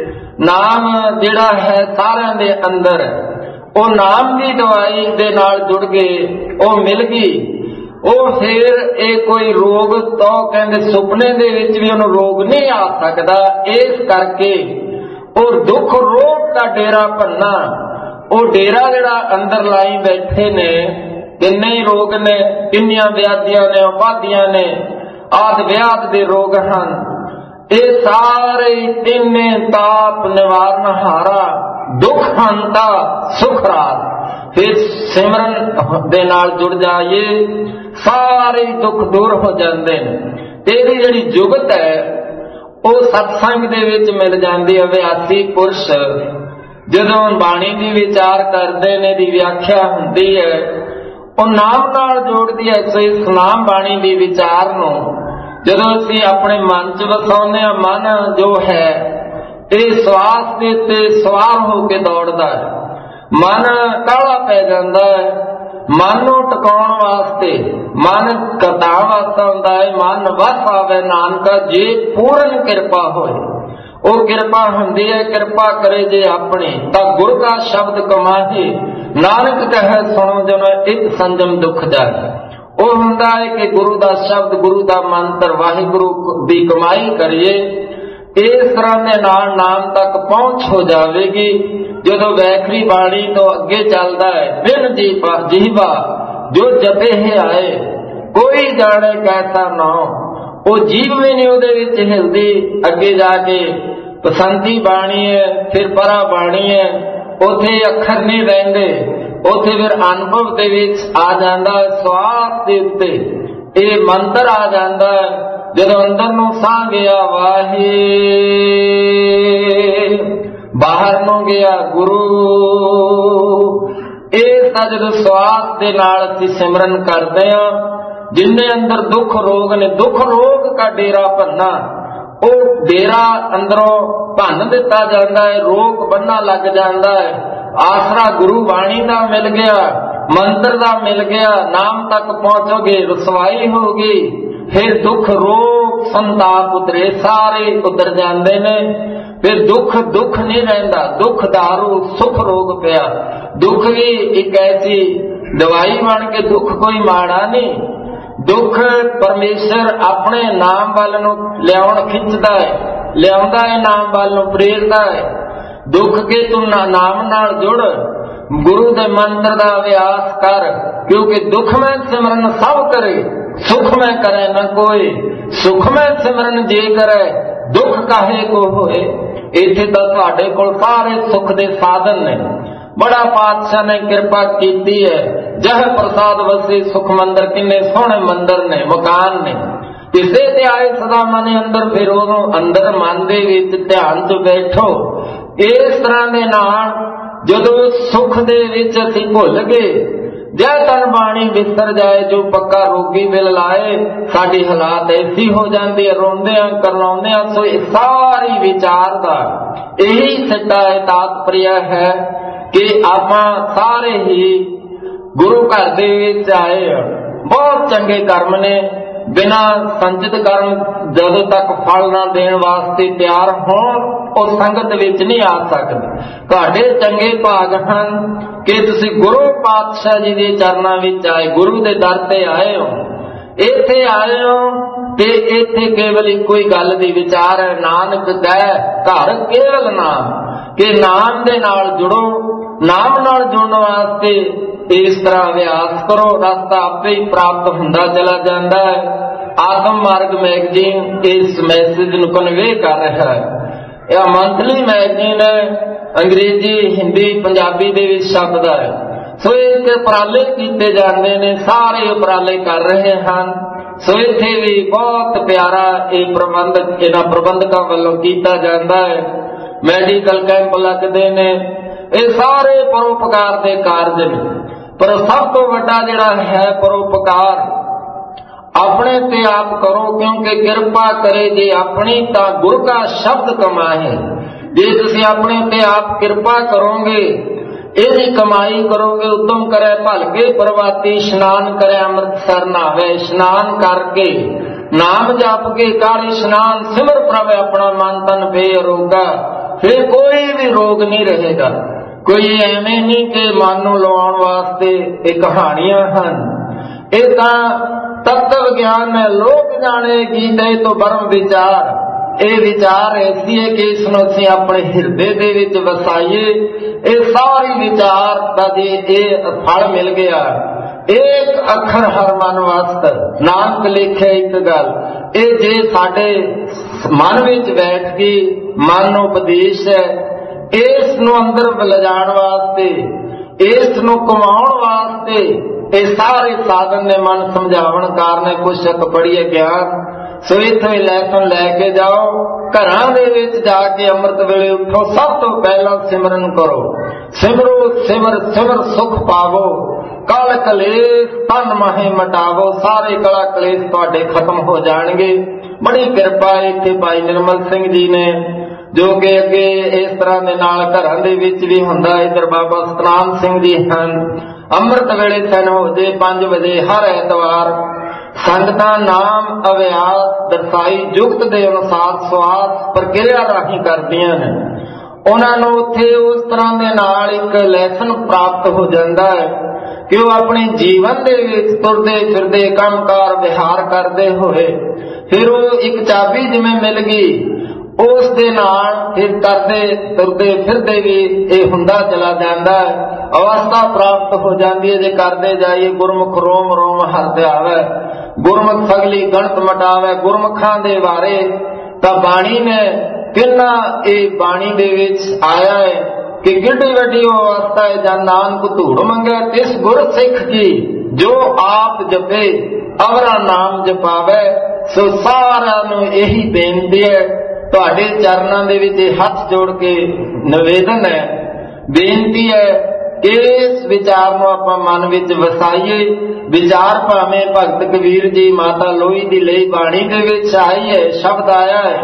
ਨਾਮ ਜਿਹੜਾ ਹੈ ਸਾਰਿਆਂ ਦੇ ਅੰਦਰ, ਉਹ ਨਾਮ ਦੀ ਦਵਾਈ ਦੇ ਨਾਲ ਜੁੜ ਗਏ, ਉਹ ਮਿਲ ਗਈ। ਉਹ ਫਿਰ ਇਹ ਕੋਈ ਰੋਗ ਤੋਂ ਕਹਿੰਦੇ ਸੁਪਨੇ ਦੇ ਵਿੱਚ ਵੀ ਉਹਨੂੰ ਰੋਗ ਨਹੀਂ ਆ ਸਕਦਾ। ਇਸ ਕਰਕੇ ਉਹ ਦੁੱਖ ਰੋਗ ਦਾ ਡੇਰਾ ਭੰਨਾ, ਉਹ ਡੇਰਾ ਜਿਹੜਾ ਅੰਦਰ ਲਾਈ ਬੈਠੇ ਨੇ, ਕਿੰਨੇ ਹੀ ਰੋਗ ਨੇ, ਕਿੰਨੀਆਂ ਵਿਆਧੀਆਂ ਨੇ, ਉਪਾਧੀਆਂ ਨੇ, ਆਦ ਵਿਆਧ ਦੇ ਰੋਗ ਹਨ। ਇਹ ਸਾਰੇ ਤਿੰਨੇ ਤਾਪ ਨਿਵਾਰਨ ਹਾਰਾ, ਦੁੱਖ ਹੰਤਾ ਸੁਖ ਰਾਤ। ਫਿਰ ਸਿਮਰਨ ਦੇ ਨਾਲ ਜੁੜ ਜਾਈਏ, ਸਾਰੇ ਦੁੱਖ ਦੂਰ ਹੋ ਜਾਂਦੇ ਨੇ। ਇਹਦੀ ਜਿਹੜੀ ਜੁਗਤ ਹੈ ਉਹ ਸਤਸੰਗ ਦੇ ਵਿੱਚ ਮਿਲ ਜਾਂਦੀ ਹੈ। ਅਭਿਆਸੀ ਪੁਰਸ਼ ਜਦੋਂ ਬਾਣੀ ਦੀ ਵਿਚਾਰ ਕਰਦੇ ਨੇ, ਦੀ ਵਿਆਖਿਆ ਹੁੰਦੀ ਹੈ, ਉਹ ਨਾਮ ਨਾਲ ਜੋੜਦੀ ਹੈ। ਸੋ ਇਸ ਨਾਮ ਬਾਣੀ ਦੀ ਵਿਚਾਰ ਨੂੰ ਜਦੋਂ ਅਸੀਂ ਆਪਣੇ ਮਨ 'ਚ ਵਸਾਉਂਦੇ ਹਾਂ, ਮਨ ਜੋ ਹੈ ਇਹ ਸਵਾਸ ਦੇ ਉੱਤੇ ਸਵਾਰ ਹੋ ਕੇ ਦੌੜਦਾ ਹੈ। ਮਨ ਕਾਹਲਾ ਪੈ ਜਾਂਦਾ ਹੈ। ਮਨ ਨੂੰ ਟਿਕਾਉਣ ਵਾਸਤੇ ਮਨ ਕਰਤਾ ਵਾਸਤਾ ਹੁੰਦਾ ਹੈ। ਮਨ ਵਸ ਆਵੇ ਨਾਨਕਾ, ਜੇ ਪੂਰਨ ਕਿਰਪਾ ਹੋਏ। ਉਹ ਕਿਰਪਾ ਹੁੰਦੀ ਹੈ, ਕਿਰਪਾ ਕਰੇ ਜੇ ਆਪਣੀ, ਤਾਂ ਗੁਰ ਕਾ ਸ਼ਬਦ ਕਮਾਹੇ। ਨਾਨਕ ਕਹੇ ਸੁਣੋ ਜਨ ਇੱਕ ਸੰਜਮ ਦੁੱਖ ਜਾਏ। ਉਹ ਹੁੰਦਾ ਹੈ ਕਿ ਗੁਰੂ ਦਾ ਸ਼ਬਦ, ਗੁਰੂ ਦਾ ਮੰਤਰ, ਵਾਹਿਗੁਰੂ ਦੀ ਕਮਾਈ ਕਰੀਏ। ਇਸ ਤਰ੍ਹਾਂ ਦੇ ਨਾਲ ਨਾਮ ਤੱਕ ਪਹੁੰਚ ਹੋ ਜਾਵੇਗੀ। ਜਦੋਂ ਵੈਖਰੀ ਬਾਣੀ ਤੋਂ ਅੱਗੇ ਚੱਲਦਾ ਹੈ, ਬਿਨ ਜੀਵਾ ਜੋ ਜਪੇ ਹੈ ਆਏ, ਕੋਈ ਜਾਣੇ ਕੈਸਾ ਨਾਉ। ਉਹ ਜੀਵ ਵੀ ਨਹੀਂ ਉਹਦੇ ਵਿੱਚ ਹਿਲਦੀ। ਅੱਗੇ ਜਾ ਕੇ ਪਸੰਦੀ ਬਾਣੀ ਹੈ, ਫਿਰ ਪਰਾ ਬਾਣੀ ਹੈ, ਉੱਥੇ ਅੱਖਰ ਨਹੀਂ ਰਹਿੰਦੇ। ਉੱਥੇ ਫਿਰ ਅਨੁਭਵ ਦੇ ਵਿੱਚ ਆ ਜਾਂਦਾ, ਸਵਾਸ ਦੇ ਉੱਤੇ ਇਹ ਮੰਤਰ ਆ ਜਾਂਦਾ। ਜਦੋਂ ਅੰਦਰ ਨੂੰ ਸਾਹ ਗਿਆ ਵਾਹੇ, ਬਾਹਰ ਨੂੰ ਗਿਆ ਗੁਰੂ। ਇਹ ਤਾਂ ਜਦੋਂ ਸਵਾਸ ਦੇ ਨਾਲ ਅਸੀਂ ਸਿਮਰਨ ਕਰਦੇ ਹਾਂ, ਜਿੰਨੇ ਅੰਦਰ ਦੁੱਖ ਰੋਗ ਨੇ, ਦੁੱਖ ਰੋਗ ਦਾ ਡੇਰਾ ਭੰਨਾ, ਉਹ ਡੇਰਾ ਅੰਦਰੋਂ ਭੰਨ ਦਿੱਤਾ ਜਾਂਦਾ ਹੈ, ਰੋਕ ਬੰਨਾ ਲੱਗ ਜਾਂਦਾ ਹੈ। ਆਸਰਾ ਗੁਰੂ ਬਾਣੀ ਦਾ ਮਿਲ ਗਿਆ, ਮੰਤਰ ਦਾ ਮਿਲ ਗਿਆ, ਨਾਮ ਤੱਕ ਪਹੁੰਚੋਗੇ, ਰਸਵਾਈ ਹੋਗੀ, ਫਿਰ ਦੁੱਖ ਰੋਗ ਸੰਤਾਪ ਉਤਰੇ, ਸਾਰੇ ਉਤਰ ਜਾਂਦੇ ਨੇ। ਫਿਰ ਦੁੱਖ ਨਹੀਂ ਰਹਿੰਦਾ, ਦੁੱਖ ਦਾਰੂ ਸੁਖ ਰੋਗ ਪਿਆ। ਦੁੱਖ ਵੀ ਇੱਕ ਐਸੀ ਦਵਾਈ ਬਣ ਕੇ, ਦੁੱਖ ਕੋਈ ਮਾੜਾ ਨਹੀਂ। ਦੁੱਖ ਪਰਮੇਸ਼ਰ ਆਪਣੇ ਨਾਮ ਵੱਲ ਨੂੰ ਲਿਆਉਣ ਖਿੱਚਦਾ ਹੈ, ਲਿਆਉਂਦਾ ਹੈ, ਨਾਮ ਵੱਲ ਨੂੰ ਪ੍ਰੇਰਦਾ ਹੈ। ਦੁੱਖ ਕੇ ਤੂੰ ਨਾਮ ਨਾਲ ਜੁੜ, ਗੁਰੂ ਦੇ ਮੰਤਰ ਦਾ ਅਭਿਆਸ ਕਰ, ਕਿਉਂਕਿ ਦੁੱਖ ਮੈਂ ਸਿਮਰਨ ਸਭ ਕਰੇ, ਸੁਖ ਮੈਂ ਕਰੇ ਨਾ ਕੋਈ। ਸੁਖ ਮੈਂ ਸਿਮਰਨ ਜੇ ਕਰੇ, ਦੁੱਖ ਕਾਹੇ ਕੋ ਹੋਏ। ਇੱਥੇ ਤਾਂ ਤੁਹਾਡੇ ਕੋਲ ਸਾਰੇ ਸੁੱਖ ਦੇ ਸਾਧਨ ਨੇ। ਬੜਾ ਪਾਤਸ਼ਾਹ ਨੇ ਕਿਰਪਾ ਕੀਤੀ ਹੈ। ਜਹ ਪ੍ਰਸਾਦ ਵਸੇ ਸੁਖ ਮੰਦਰ, ਕਿੰਨੇ ਸੋਹਣੇ ਮੰਦਰ ਨੇ, ਮਕਾਨ ਨੇ। ਕਿਸੇ ਤੇ ਆਏ ਸਦਾ ਮਨ ਅੰਦਰ, ਫਿਰ ਉਦੋਂ ਅੰਦਰ ਮਨ ਦੇ ਵਿੱਚ ਧਿਆਨ ਚ ਬੈਠੋ। ਇਸ ਤਰ੍ਹਾਂ ਦੇ ਨਾਲ ਜਦੋਂ ਸੁਖ ਦੇ ਵਿੱਚ ਅਸੀਂ ਭੁੱਲ ਗਏ, ਜੈ ਤਨ ਬਾਣੀ ਵਿਸਰ ਜਾਏ, ਜੋ ਪੱਕਾ ਰੋਗੀ ਬਿਲ ਲਾਏ। ਸਾਡੀ ਹਾਲਾਤ ਐਸੀ ਹੋ ਜਾਂਦੀ ਹੈ, ਰੋਂਦਿਆਂ ਕਰਲਾਉਂਦਿਆਂ। ਸੋ ਇਹ ਸਾਰੀ ਵਿਚਾਰ ਦਾ ਇਹੀ ਸਿੱਟਾ ਹੈ, ਤਾਤਪਰਿਆ ਹੈ ਕਿ ਆਪਾਂ ਸਾਰੇ ਹੀ ਗੁਰੂ ਘਰ ਦੇ ਵਿੱਚ ਆਏ। ਬਹੁਤ ਚੰਗੇ ਕਰਮ ਨੇ, ਬਿਨਾ ਸੰਚਿਤ ਕਰਮ ਜਦੋਂ ਤੱਕ ਫਲ ਨਾ ਦੇਣ ਵਾਸਤੇ ਤਿਆਰ ਹੋਣ, ਉਹ ਸੰਗਤ ਵਿੱਚ ਨਹੀਂ ਆ ਸਕਦੇ। ਤੁਹਾਡੇ ਚੰਗੇ ਭਾਗ ਹਨ ਕਿ ਤੁਸੀਂ ਗੁਰੂ ਪਾਤਸ਼ਾਹ ਜੀ ਦੇ ਚਰਨਾਂ ਵਿੱਚ ਆਏ, ਗੁਰੂ ਦੇ ਦਰ ਤੇ ਆਏ ਹੋ। ਇੱਥੇ ਆਏ ਹੋ ਤੇ ਇੱਥੇ ਕੇਵਲ ਇੱਕੋ ਹੀ ਗੱਲ ਦੀ ਵਿਚਾਰ ਹੈ, ਨਾਨਕ ਕਹਿ ਘਰ ਕੇਵਲ ਨਾਮ, ਕਿ ਨਾਮ ਦੇ ਨਾਲ ਜੁੜੋ। ਨਾਮ ਨਾਲ ਜੁੜਨ ਵਾਸਤੇ ਇਸ ਤਰ੍ਹਾਂ ਅਭਿਆਸ ਕਰੋ, ਰਸਤਾ ਆਪੇ ਹੀ ਪ੍ਰਾਪਤ ਹੁੰਦਾ ਚਲਾ ਜਾਂਦਾ ਹੈ। ਆਤਮ ਮਾਰਗ ਮੈਗਜ਼ੀਨ ਇਸ ਮੈਸੇਜ ਨੂੰ ਕਨਵੇ ਕਰ ਰਿਹਾ ਹੈ। ਇਹ ਮੰਥਲੀ ਮੈਗਜ਼ੀਨ ਹੈ, ਅੰਗਰੇਜ਼ੀ, ਹਿੰਦੀ, ਪੰਜਾਬੀ ਦੇ ਵਿੱਚ ਸ਼ਬਦ ਹੈ। ਸੋ ਇਸ ਉਪਰਾਲੇ ਕੀਤੇ ਜਾਂਦੇ ਨੇ, ਸਾਰੇ ਉਪਰਾਲੇ ਕਰ ਰਹੇ ਹਨ। ਸੋ ਇੱਥੇ ਵੀ ਬਹੁਤ ਪਿਆਰਾ ਇਹ ਪ੍ਰਬੰਧਕ, ਇਹਨਾਂ ਪ੍ਰਬੰਧਕਾਂ ਵੱਲੋਂ ਕੀਤਾ ਜਾਂਦਾ ਹੈ। ਮੈਡੀਕਲ ਕੈਂਪ ਲੱਗਦੇ ਨੇ, ਇਹ ਸਾਰੇ ਪਰਉਪਕਾਰ ਦੇ ਕਾਰਜ ਨੇ। ਪਰ ਸਭ ਤੋਂ ਵੱਡਾ ਜਿਹੜਾ ਹੈ ਪਰਉਪਕਾਰ ਆਪਣੇ ਤੇ ਆਪ ਕਰੋ, ਕਿਉਂਕਿ ਕਿਰਪਾ ਕਰੇ ਜੇ ਆਪਣੀ ਤਾਂ ਗੁਰ ਕਾ ਸ਼ਬਦ ਕਮਾਏ। ਜੇ ਤੁਸੀਂ ਆਪਣੇ ਤੇ ਆਪ ਕਿਰਪਾ ਕਰੋਗੇ, ਇਹਦੀ ਕਮਾਈ ਕਰੋਗੇ। ਉਦਮ ਕਰੇ ਭਲਕੇ ਪ੍ਰਵਾਤੀ, ਇਸ਼ਨਾਨ ਕਰੇ ਅੰਮ੍ਰਿਤਸਰ ਨਾਵੇ। ਇਸ਼ਨਾਨ ਕਰਕੇ ਨਾਮ ਜਪ ਕੇ ਕਰ ਇਸ਼ਨਾਨ, ਸਿਮਰ ਪ੍ਰਭ ਆਪਣਾ ਮਨ ਤਨ ਬੇਰੋਗਾ। ਫਿਰ ਕੋਈ ਵੀ ਰੋਗ ਨਹੀਂ ਰਹੇਗਾ। ਕੋਈ ਐਵੇਂ ਨਹੀਂ ਕਿ ਮਨ ਨੂੰ ਲਾਉਣ ਵਾਸਤੇ ਇਹ ਕਹਾਣੀਆਂ ਹਨ। ਇਹ ਤਾਂ ਤत्व ਵਿਗਿਆਨ ਹੈ। ਲੋਕ ਜਾਣੇ ਗੀਤੇ ਤੋਂ ਬਰਮ ਵਿਚਾਰ। ਇਹ ਵਿਚਾਰ ਐਸੀ ਹੈ ਕਿ ਇਸ ਨੂੰ ਅਸੀਂ ਆਪਣੇ ਹਿਰਦੇ ਦੇ ਵਿੱਚ ਵਸਾਈਏ। ਇਹ ਸਾਰੀ ਵਿਚਾਰ ਦਾ ਜੇ ਇਹ ਫਲ ਮਿਲ ਗਿਆ, ਇੱਕ ਅੱਖਰ ਹਰ ਮਨ ਵਸਤ, ਨਾਨਕ ਲਿਖਿਆ ਇੱਕ ਗੱਲ। ਇਹ ਜੇ ਸਾਡੇ ਮਨ ਵਿੱਚ ਬੈਠ ਗਈ, ਮਨ ਨੂੰ ਉਪਦੇਸ਼ ਹੈ, ਇਸ ਨੂੰ ਅੰਦਰ ਲਿਜਾਣ ਵਾਸਤੇ, ਇਸ ਨੂੰ ਕਮਾਉਣ ਵਾਸਤੇ ਇਹ ਸਾਰੇ ਸਾਧਨ ਨੇ। ਮਨ ਸਮਝਾਵਣ ਕਾਰਨ ਕੁਛ ਇੱਕ ਪੜੀਏ ਗਿਆਨ। ਸੋ ਇੱਥੇ ਲੈਸਨ ਲੈ ਕੇ ਜਾਓ, ਘਰਾਂ ਦੇ ਵਿੱਚ ਜਾ ਕੇ ਅੰਮ੍ਰਿਤ ਵੇਲੇ ਉੱਠੋ, ਸਭ ਤੋਂ ਪਹਿਲਾਂ ਸਿਮਰਨ ਕਰੋ। ਸਿਮਰੋ ਸਿਮਰ ਸਿਮਰ ਸੁਖ ਪਾਵੋ, ਕਲ ਕਲੇਸ਼ ਤਨ ਮਾਹੇ ਮਟਾਵੋ। ਸਾਰੇ ਕਲਾ ਕਲੇਸ਼ ਤੁਹਾਡੇ ਖਤਮ ਹੋ ਜਾਣਗੇ। ਬੜੀ ਕਿਰਪਾ ਇੱਥੇ ਭਾਈ ਨਿਰਮਲ ਸਿੰਘ ਜੀ ਨੇ, ਜੋ ਕਿ ਅੱਗੇ ਇਸ ਤਰ੍ਹਾਂ ਦੇ ਨਾਲ ਘਰਾਂ ਦੇ ਵਿੱਚ ਵੀ ਹੁੰਦਾ। ਇੱਧਰ ਬਾਬਾ ਸਤਨਾਮ ਸਿੰਘ ਜੀ ਹਨ। ਅੰਮ੍ਰਿਤ ਵੇਲੇ 3 ਵਜੇ 5 ਵਜੇ ਹਰ ਐਤਵਾਰ ਸੰਗਤਾਂ ਨਾਮ ਅਭਿਆਸ ਦਰਸਾਈ ਜੁਗਤ ਦੇ ਅਨੁਸਾਰ ਸਵਾਸ ਪ੍ਰਕਿਰਿਆ ਰਾਹੀਂ ਕਰਦੀਆਂ ਨੇ। ਉਹਨਾਂ ਨੂੰ ਉੱਥੇ ਉਸ ਤਰ੍ਹਾਂ ਦੇ ਨਾਲ ਇੱਕ ਲੈਸਨ ਪ੍ਰਾਪਤ ਹੋ ਜਾਂਦਾ ਹੈ ਕਿ ਉਹ ਆਪਣੇ ਜੀਵਨ ਦੇ ਵਿੱਚ ਤੁਰਦੇ ਫਿਰਦੇ ਕੰਮਕਾਰ ਵਿਹਾਰ ਕਰਦੇ ਹੋਏ, ਫਿਰ ਉਹ ਇੱਕ ਚਾਬੀ ਜਿਵੇਂ ਮਿਲ ਗਈ, ਉਸ ਦੇ ਨਾਲ ਫਿਰ ਕਰਦੇ ਤੁਰਦੇ ਫਿਰਦੇ ਵੀ ਇਹ ਹੁੰਦਾ ਚਲਾ ਜਾਂਦਾ ਹੈ। ਅਵਸਥਾ ਪ੍ਰਾਪਤ ਹੋ ਜਾਂਦੀ ਹੈ ਜੇ ਕਰਦੇ ਜਾਈਏ। ਗੁਰਮੁਖ ਰੋਮ ਰੋਮ ਹਰਿ ਧਿਆਵੈ, ਗੁਰਮੁਖ ਸਗਲੀ ਗਣਤ ਮਟਾਵੈ। ਗੁਰਮੁਖਾਂ ਦੇ ਬਾਰੇ ਤਾਂ ਬਾਣੀ ਨੇ ਕਿੰਨਾ ਇਹ ਬਾਣੀ ਦੇ ਵਿੱਚ ਆਇਆ ਹੈ ਕਿ ਕਿੱਡੀ ਵੱਡੀ ਉਹ ਅਵਸਥਾ ਹੈ ਜਨ ਨਾਨਕ ਧੂੜ ਮੰਗੈ ਤਿਸ ਗੁਰ ਸਿੱਖ ਕੀ, ਜੋ ਆਪ ਜਪੇ ਅਵਰਾ ਨਾਮ ਜਪਾਵੈ। ਸੋ ਸਾਰਿਆਂ ਨੂੰ ਇਹੀ ਬੇਨਤੀ ਹੈ, ਤੁਹਾਡੇ ਚਰਨਾਂ ਦੇ ਵਿੱਚ ਹੱਥ ਜੋੜ ਕੇ ਨਿਵੇਦਨ ਹੈ, ਬੇਨਤੀ ਹੈ, ਇਸ ਵਿਚਾਰ ਨੂੰ ਆਪਾਂ ਮਨ ਵਿੱਚ ਵਸਾਈਏ। ਵਿਚਾਰ ਭਾਵੇਂ ਭਗਤ ਕਬੀਰ ਜੀ ਮਾਤਾ ਲੋਈ ਦੀ ਲਈ ਬਾਣੀ ਦੇ ਵਿੱਚ ਆਈ ਹੈ, ਸ਼ਬਦ ਆਇਆ ਹੈ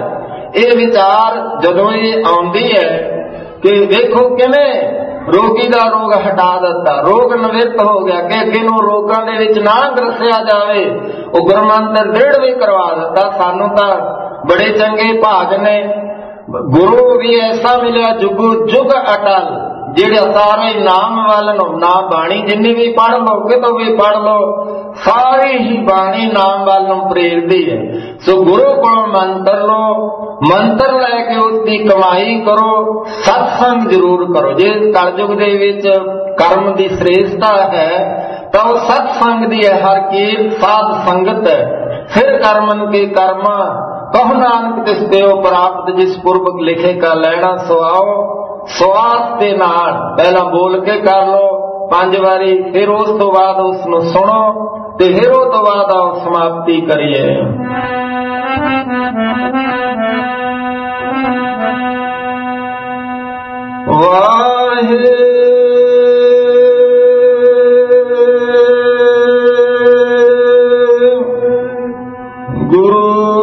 ਇਹ ਵਿਚਾਰ ਜਦੋਂ ਇਹ ਆਉਂਦੀ ਹੈ ਕਿ ਵੇਖੋ ਕਿਵੇਂ ਰੋਗੀ ਦਾ ਰੋਗ ਹਟਾ ਦਿੱਤਾ, ਰੋਗ ਨਿਵਰਤ ਹੋ ਗਿਆ ਕਿ ਅੱਗੇ ਨੂੰ ਰੋਗਾਂ ਦੇ ਵਿੱਚ ਨਾ ਗਰਸਿਆ ਜਾਵੇ, ਉਹ ਗੁਰਮੰਤਰ ਦ੍ਰਿੜ ਵੀ ਕਰਵਾ ਦਿੱਤਾ। ਸਾਨੂੰ ਤਾਂ ਬੜੇ ਚੰਗੇ ਭਾਗ ਨੇ, ਗੁਰੂ ਵੀ ਐਸਾ ਮਿਲਿਆ ਜੁਗੂ ਜੁਗ ਅਟਲ, ਜਿਹੜੇ ਸਾਰੇ ਨਾਮ ਵੱਲ ਨੂੰ, ਨਾ ਬਾਣੀ ਜਿੰਨੀ ਵੀ ਪੜ੍ਹ ਲਓ, ਕਿਤੋਂ ਵੀ ਪੜ੍ਹ ਲਓ, ਸਾਰੀ ਹੀ ਬਾਣੀ ਨਾਮ ਵੱਲ ਨੂੰ ਪ੍ਰੇਰਦੀ ਹੈ। ਸੋ ਗੁਰੂ ਕੋਲੋਂ ਮੰਤਰ ਲਓ, ਮੰਤਰ ਲੈ ਕੇ ਉਸ ਦੀ ਕਮਾਈ ਕਰੋ, ਸਤਸੰਗ ਜ਼ਰੂਰ ਕਰੋ। ਜੇ ਕਲਯੁਗ ਦੇ ਵਿੱਚ ਕਰਮ ਦੀ ਸ੍ਰੇਸ਼ਟਤਾ ਹੈ ਤਾਂ ਉਹ ਸਤਸੰਗ ਦੀ ਹੈ। ਹਰ ਕੀਰਤ ਸਾਧ ਸੰਗਤ ਹੈ, ਫਿਰ ਕਰਮਨ ਕੇ ਕਰਮਾ ਕਹੁ ਨਾਨਕ ਤਿਸ ਦੇਉ ਪ੍ਰਾਪਤ, ਜਿਸ ਪੁਰਬ ਲਿਖੇ ਕਾ ਲੈਣਾ ਸੁਆਓ। ਸਵਾਸ ਦੇ ਨਾਲ ਪਹਿਲਾਂ ਬੋਲ ਕੇ ਕਰ ਲਓ 5 ਵਾਰੀ, ਫਿਰ ਉਸ ਤੋਂ ਬਾਅਦ ਉਸ ਨੂੰ ਸੁਣੋ ਤੇ ਫਿਰ ਉਹ ਤੋਂ ਬਾਅਦ ਆਓ ਸਮਾਪਤੀ ਕਰੀਏ। ਵਾਹਿ ਗੁਰੂ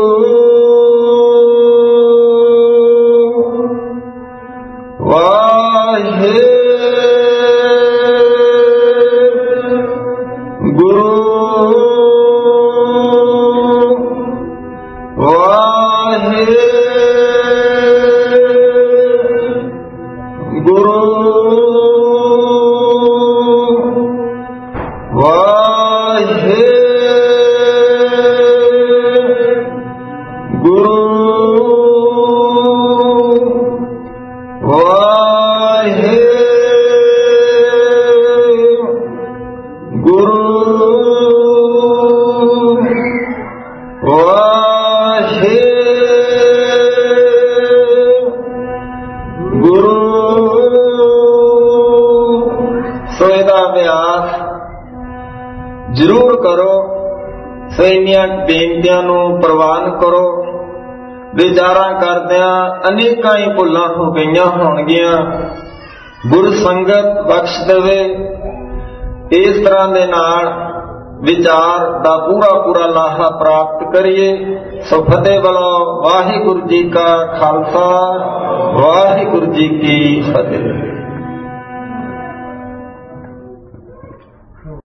ਜ਼ਰੂਰ ਕਰੋ। ਸੋ ਇੰਨੀਆਂ ਬੇਨਤੀਆਂ ਨੂੰ ਪ੍ਰਵਾਨ ਕਰੋ। ਵਿਚਾਰਾਂ ਕਰਦਿਆਂ ਅਨੇਕਾਂ ਹੀ ਭੁੱਲਾਂ ਹੋ ਗਈਆਂ ਹੋਣਗੀਆਂ, ਗੁਰ ਸੰਗਤ ਬਖਸ਼ ਦੇਵੇ। ਇਸ ਤਰ੍ਹਾਂ ਦੇ ਨਾਲ ਵਿਚਾਰ ਦਾ ਪੂਰਾ ਲਾਹਾ ਪ੍ਰਾਪਤ ਕਰੀਏ। ਸੋ ਫਤਿਹ ਬੁਲਾਓ। ਵਾਹਿਗੁਰੂ ਜੀ ਕਾ ਖਾਲਸਾ, ਵਾਹਿਗੁਰੂ ਜੀ ਕੀ ਫਤਿਹ।